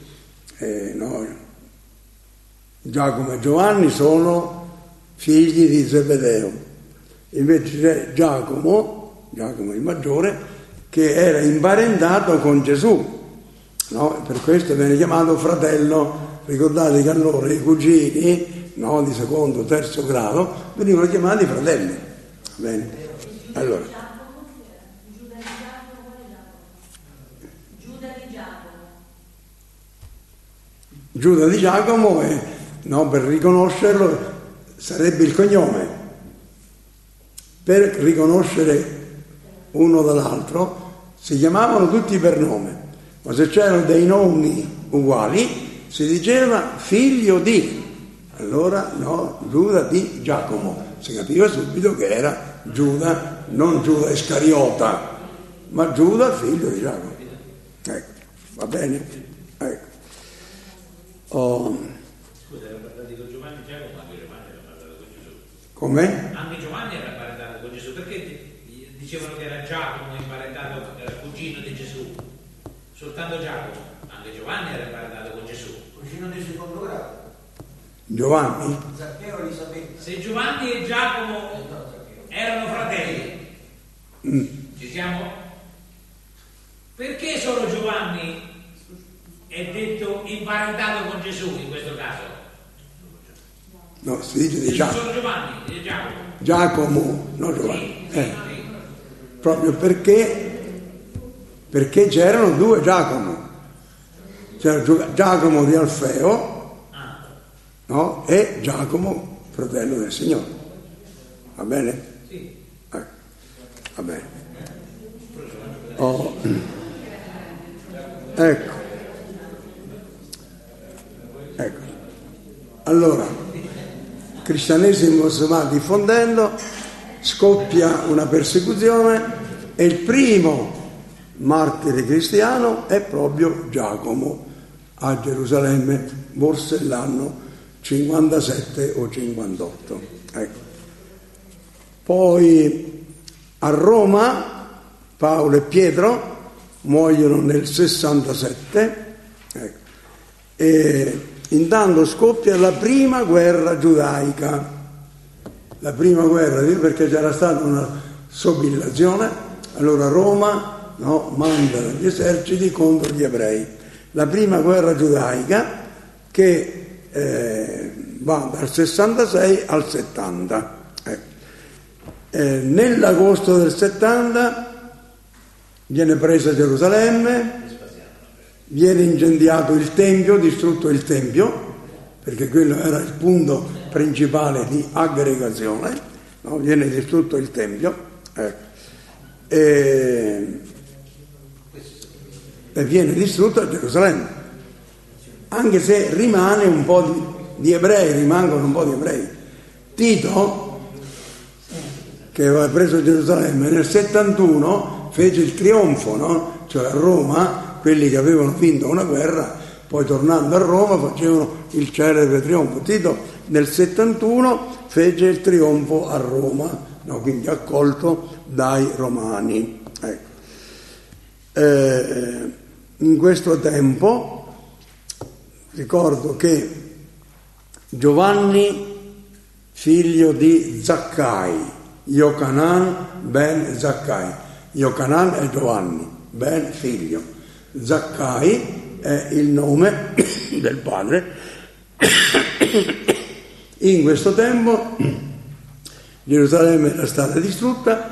S1: Giacomo e Giovanni sono figli di Zebedeo, invece c'è Giacomo il maggiore, che era imparentato con Gesù, no? Per questo viene chiamato fratello. Ricordate che allora i cugini, no, di secondo, terzo grado venivano chiamati fratelli, va bene? Allora, Giuda di Giacomo, per riconoscerlo, sarebbe il cognome. Per riconoscere uno dall'altro si chiamavano tutti per nome, ma se c'erano dei nomi uguali si diceva figlio di, allora no, Giuda di Giacomo, si capiva subito che era Giuda, non Giuda Iscariota, ma Giuda figlio di Giacomo. Ecco, va bene? Ecco.
S2: Scusa, era parlato con Giovanni e Giacomo, anche Giovanni era parlato con Gesù.
S1: Come?
S2: Anche Giovanni era parentato con Gesù, perché dicevano che era Giacomo imparentato, era cugino di Gesù. Soltanto Giacomo, anche Giovanni era parentato con Gesù.
S3: Cugino di secondo grado.
S1: Giovanni?
S3: Zaccheo e Elisabetta.
S2: Se Giovanni e Giacomo erano fratelli, ci siamo? Perché solo Giovanni è detto imparentato con Gesù in questo caso?
S1: No, si dice di Giacomo.
S2: Solo Giovanni e Giacomo.
S1: Giacomo, no Giovanni.
S2: Sì.
S1: Proprio perché c'erano due Giacomo. C'era Giacomo di Alfeo, no? E Giacomo, fratello del Signore. Va bene?
S2: Sì.
S1: Va bene. Ecco. Allora, il cristianesimo si va diffondendo, scoppia una persecuzione e il primo martire cristiano è proprio Giacomo, a Gerusalemme, forse l'anno 57 o 58. Ecco. Poi a Roma Paolo e Pietro muoiono nel 67, ecco. E intanto scoppia la prima guerra giudaica. La prima guerra, perché c'era stata una sobillazione, allora Roma manda gli eserciti contro gli ebrei. La prima guerra giudaica che va dal 66 al 70. Nell'agosto del 70 viene presa Gerusalemme, viene incendiato il Tempio, distrutto il Tempio, perché quello era il punto principale di aggregazione, viene distrutto il Tempio, e viene distrutto Gerusalemme, anche se rimane un po' di ebrei, rimangono un po' di ebrei. Tito, che aveva preso Gerusalemme, nel 71 fece il trionfo, cioè a Roma, quelli che avevano vinto una guerra, poi tornando a Roma facevano il celebre trionfo. Tito nel 71 fece il trionfo a Roma, quindi accolto dai romani. In questo tempo ricordo che Giovanni, figlio di Zaccai, Iocanan ben Zaccai, Iocanan è Giovanni, ben figlio, Zaccai è il nome del padre. In questo tempo Gerusalemme era stata distrutta,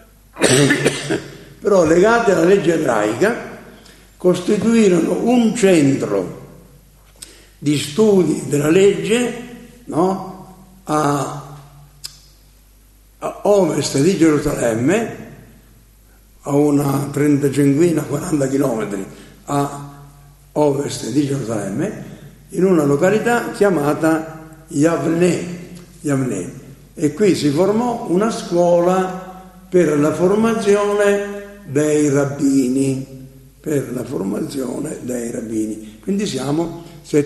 S1: però legate alla legge ebraica costituirono un centro di studi della legge a ovest di Gerusalemme, a una 35-40 chilometri a ovest di Gerusalemme, in una località chiamata Yavne. E qui si formò una scuola per la formazione dei rabbini, quindi siamo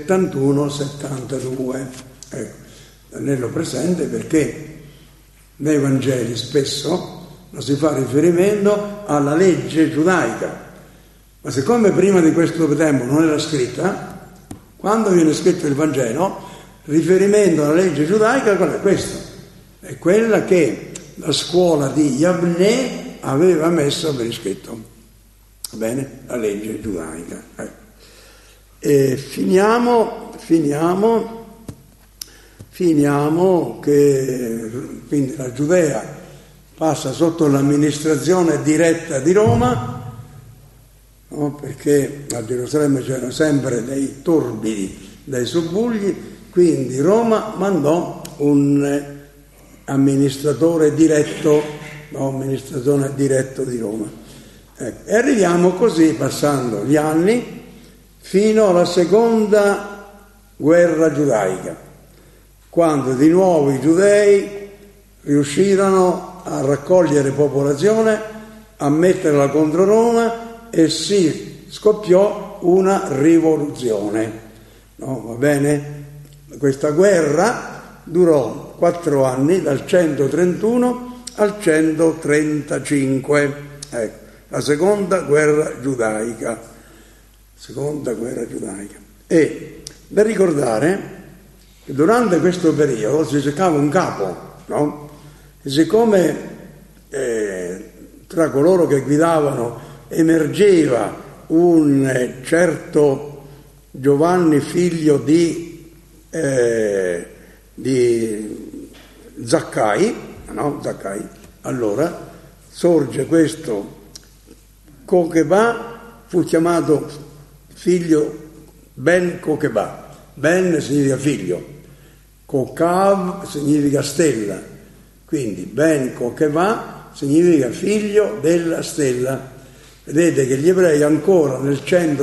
S1: 71-72. Ecco, tenerlo presente perché nei Vangeli spesso non si fa riferimento alla legge giudaica, ma siccome prima di questo tempo non era scritta, quando viene scritto il Vangelo, riferimento alla legge giudaica qual è questo? È quella che la scuola di Yavne aveva messo per iscritto. Bene, la legge giudaica. E finiamo che quindi la Giudea passa sotto l'amministrazione diretta di Roma, perché a Gerusalemme c'erano sempre dei torbidi, dei subbuglii, quindi Roma mandò un amministratore diretto di Roma. E arriviamo così, passando gli anni, fino alla seconda guerra giudaica, quando di nuovo i giudei riuscirono a raccogliere popolazione, a metterla contro Roma e si scoppiò una rivoluzione. Va bene? Questa guerra durò 4 anni, dal 131 al 135. Ecco, la seconda guerra giudaica. E da ricordare che durante questo periodo si cercava un capo, E siccome tra coloro che guidavano emergeva un certo Giovanni, figlio di Zaccai, allora sorge questo Cocheba, fu chiamato figlio Ben Cocheba. Ben significa figlio, Cocav significa stella, quindi Ben Cocheba significa figlio della stella. Vedete che gli ebrei ancora nel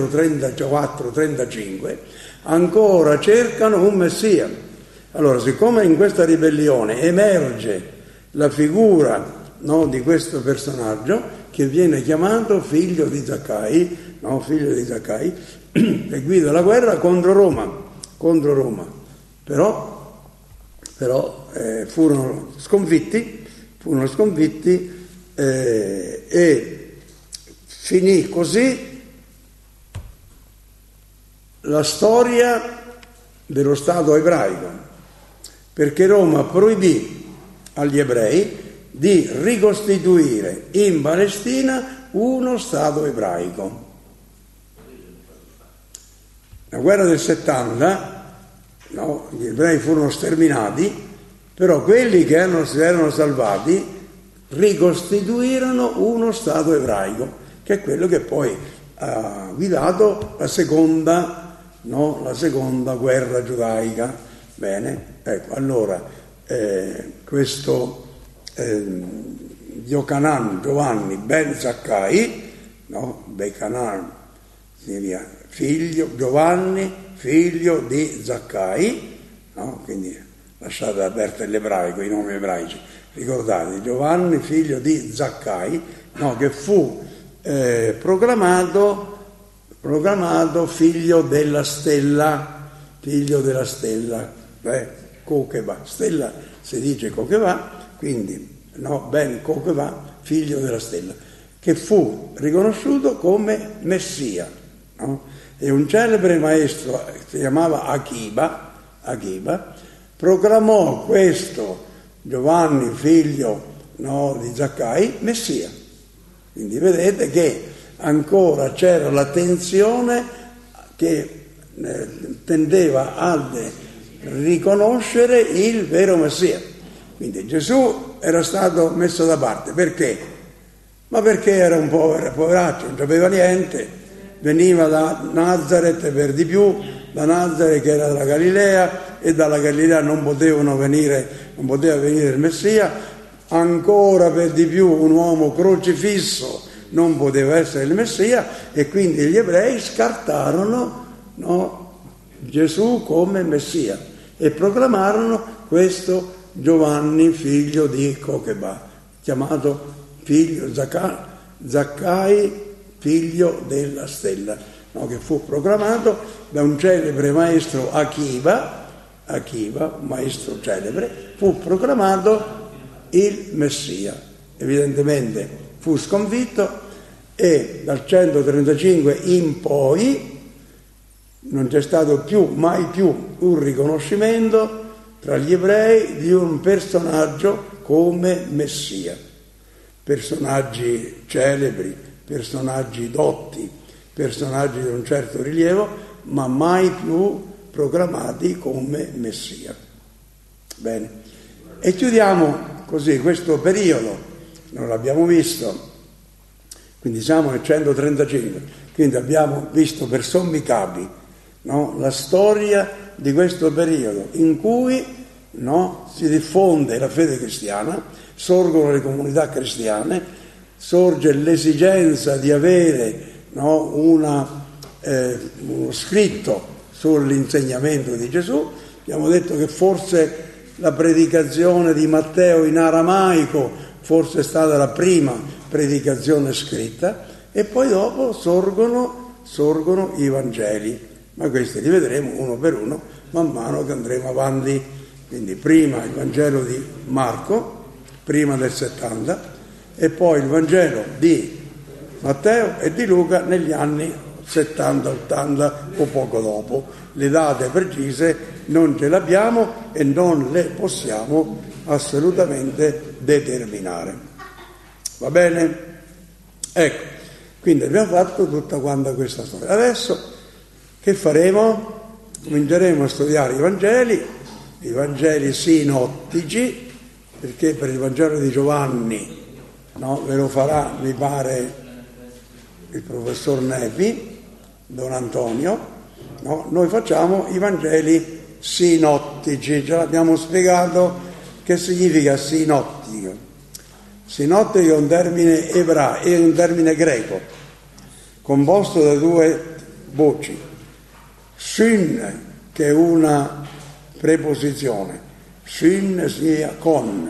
S1: 134-35 ancora cercano un Messia. Allora, siccome in questa ribellione emerge la figura di questo personaggio che viene chiamato figlio di Zaccai, che guida la guerra contro Roma. Però furono sconfitti e finì così la storia dello Stato ebraico, perché Roma proibì agli ebrei di ricostituire in Palestina uno Stato ebraico. La guerra del 70, gli ebrei furono sterminati, però quelli che si erano salvati ricostituirono uno Stato ebraico, che è quello che poi ha guidato la seconda guerra giudaica. Bene, ecco, allora questo Giovanni ben Zaccai, Becanan significa Giovanni figlio di Zaccai, quindi lasciate aperto l'ebraico, i nomi ebraici, ricordate, Giovanni figlio di Zaccai, che fu proclamato figlio della stella, Kokeba, stella si dice Kokeba, quindi Ben Kokeba, figlio della stella, che fu riconosciuto come Messia. E un celebre maestro, si chiamava Akiba, proclamò questo Giovanni figlio di Zaccai Messia. Quindi vedete che ancora c'era la tensione che tendeva a riconoscere il vero Messia. Quindi Gesù era stato messo da parte. Perché? Ma perché era un poveraccio, non sapeva niente, veniva da Nazareth per di più, da Nazareth che era dalla Galilea, e dalla Galilea non poteva venire il Messia, ancora per di più un uomo crocifisso non poteva essere il Messia, e quindi gli ebrei scartarono Gesù come Messia e proclamarono questo Giovanni figlio di Kokeba, chiamato figlio Zaccai, figlio della stella, che fu proclamato da un celebre maestro Akiba, un maestro celebre, fu proclamato il Messia. Evidentemente fu sconfitto e dal 135 in poi non c'è stato mai più un riconoscimento tra gli ebrei di un personaggio come Messia. Personaggi celebri, personaggi dotti, personaggi di un certo rilievo, ma mai più proclamati come Messia. Bene, e chiudiamo così questo periodo, non l'abbiamo visto, quindi siamo nel 135, quindi abbiamo visto per sommi capi la storia di questo periodo in cui si diffonde la fede cristiana, sorgono le comunità cristiane, sorge l'esigenza di avere uno scritto sull'insegnamento di Gesù. Abbiamo detto che forse la predicazione di Matteo in aramaico forse è stata la prima predicazione scritta, e poi dopo sorgono i Vangeli, ma questi li vedremo uno per uno man mano che andremo avanti. Quindi prima il Vangelo di Marco, prima del 70, e poi il Vangelo di Matteo e di Luca negli anni 70, 80 o poco dopo. Le date precise non ce le abbiamo e non le possiamo assolutamente determinare. Va bene? Ecco, quindi abbiamo fatto tutta quanta questa storia. Adesso che faremo? Cominceremo a studiare i Vangeli sinottici, perché per il Vangelo di Giovanni ve lo farà, mi pare, il professor Nevi, Don Antonio. Noi facciamo i Vangeli sinottici, ce l'abbiamo spiegato che significa sinottico. Sinottico è un termine ebraico, è un termine greco, composto da due voci. Syn, che è una preposizione, syn significa con,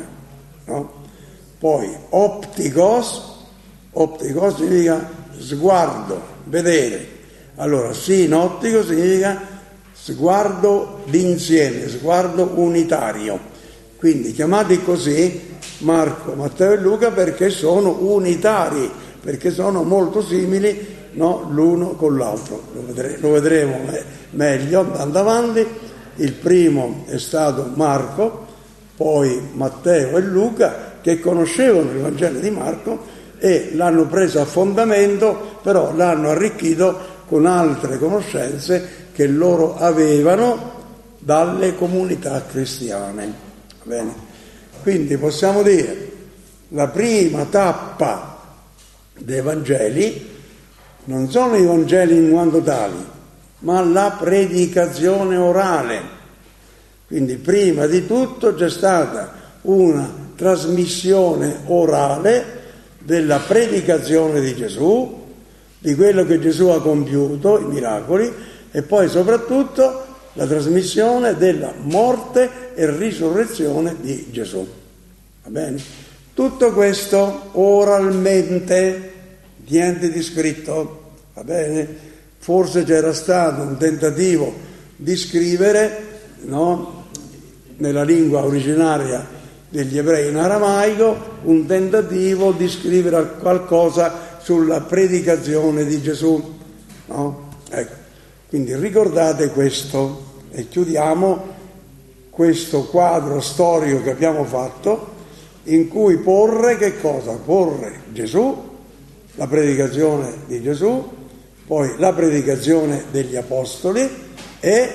S1: poi optikos significa sguardo, vedere, Allora, sinottico significa sguardo d'insieme, sguardo unitario. Quindi chiamati così Marco, Matteo e Luca perché sono unitari, perché sono molto simili, no, l'uno con l'altro. Lo vedremo meglio andando avanti. Il primo è stato Marco, poi Matteo e Luca, che conoscevano il Vangelo di Marco e l'hanno preso a fondamento, però l'hanno arricchito con altre conoscenze che loro avevano dalle comunità cristiane. Va bene? Quindi possiamo dire la prima tappa dei Vangeli non sono i Vangeli in quanto tali, ma la predicazione orale. Quindi prima di tutto c'è stata una trasmissione orale della predicazione di Gesù, di quello che Gesù ha compiuto, i miracoli, e poi soprattutto la trasmissione della morte e risurrezione di Gesù. Va bene? Tutto questo oralmente, niente di scritto, va bene? Forse c'era stato un tentativo di scrivere, no, nella lingua originaria degli ebrei in aramaico, un tentativo di scrivere qualcosa sulla predicazione di Gesù, no? Ecco. Quindi ricordate questo e chiudiamo questo quadro storico che abbiamo fatto, in cui porre che cosa? Porre Gesù, la predicazione di Gesù, poi la predicazione degli apostoli e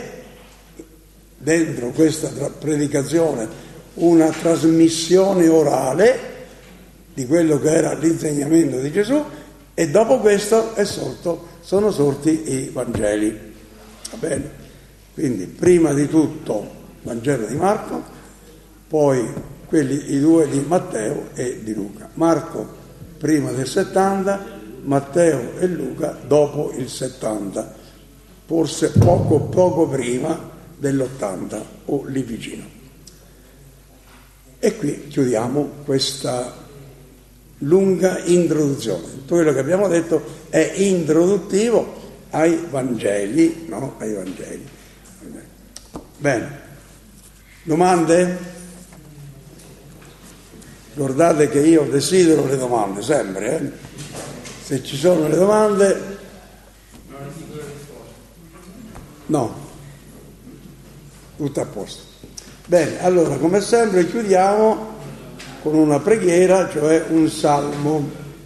S1: dentro questa predicazione una trasmissione orale di quello che era l'insegnamento di Gesù, e dopo questo sono sorti i Vangeli. Va bene? Quindi prima di tutto Vangelo di Marco, poi i due di Matteo e di Luca. Marco prima del 70, Matteo e Luca dopo il 70, forse poco prima dell'80 o lì vicino. E qui chiudiamo questa lunga introduzione. Tutto quello che abbiamo detto è introduttivo ai Vangeli, no? Ai Vangeli. Bene. Domande? Ricordate che io desidero le domande sempre, eh? Se ci sono le domande, no, tutto a posto. Bene, allora come sempre chiudiamo con una preghiera, cioè un salmo.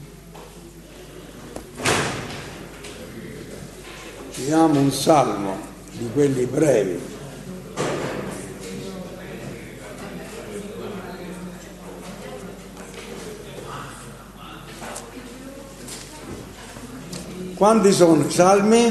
S1: Chiediamo un salmo di quelli brevi. Quanti sono i salmi?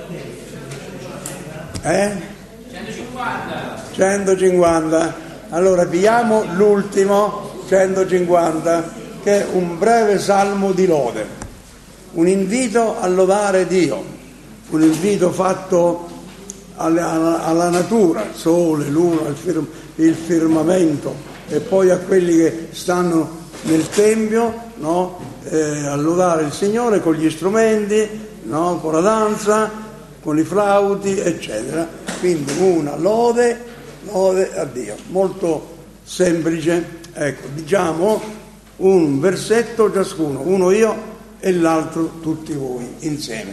S1: 150. Allora pigliamo l'ultimo, 150, che è un breve salmo di lode, un invito a lodare Dio, un invito fatto alla natura, sole, luna, il firmamento, e poi a quelli che stanno nel tempio, no? A lodare il Signore con gli strumenti, no? Con la danza, con i flauti, eccetera. Quindi una lode a Dio, molto semplice. Ecco, diciamo un versetto ciascuno, uno io e l'altro tutti voi insieme.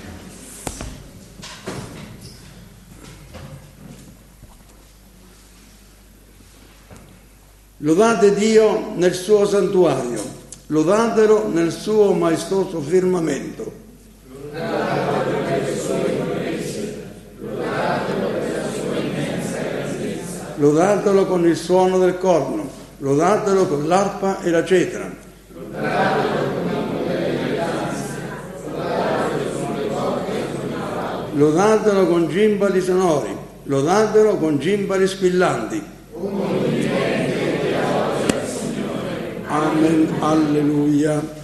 S1: Lodate Dio nel suo santuario, lodatelo nel suo maestoso firmamento.
S4: Lodatelo per le sue imprese, lodatelo per la sua immensa grandezza.
S1: Lodatelo con il suono del corno, lodatelo con l'arpa e la cetra.
S4: Lodatelo con il modello di danza, lodatelo con le corde e con i flauti.
S1: Lodatelo con gimbali sonori, lodatelo con gimbali squillanti.
S4: Un movimento che odia il Signore.
S1: Amen, alleluia.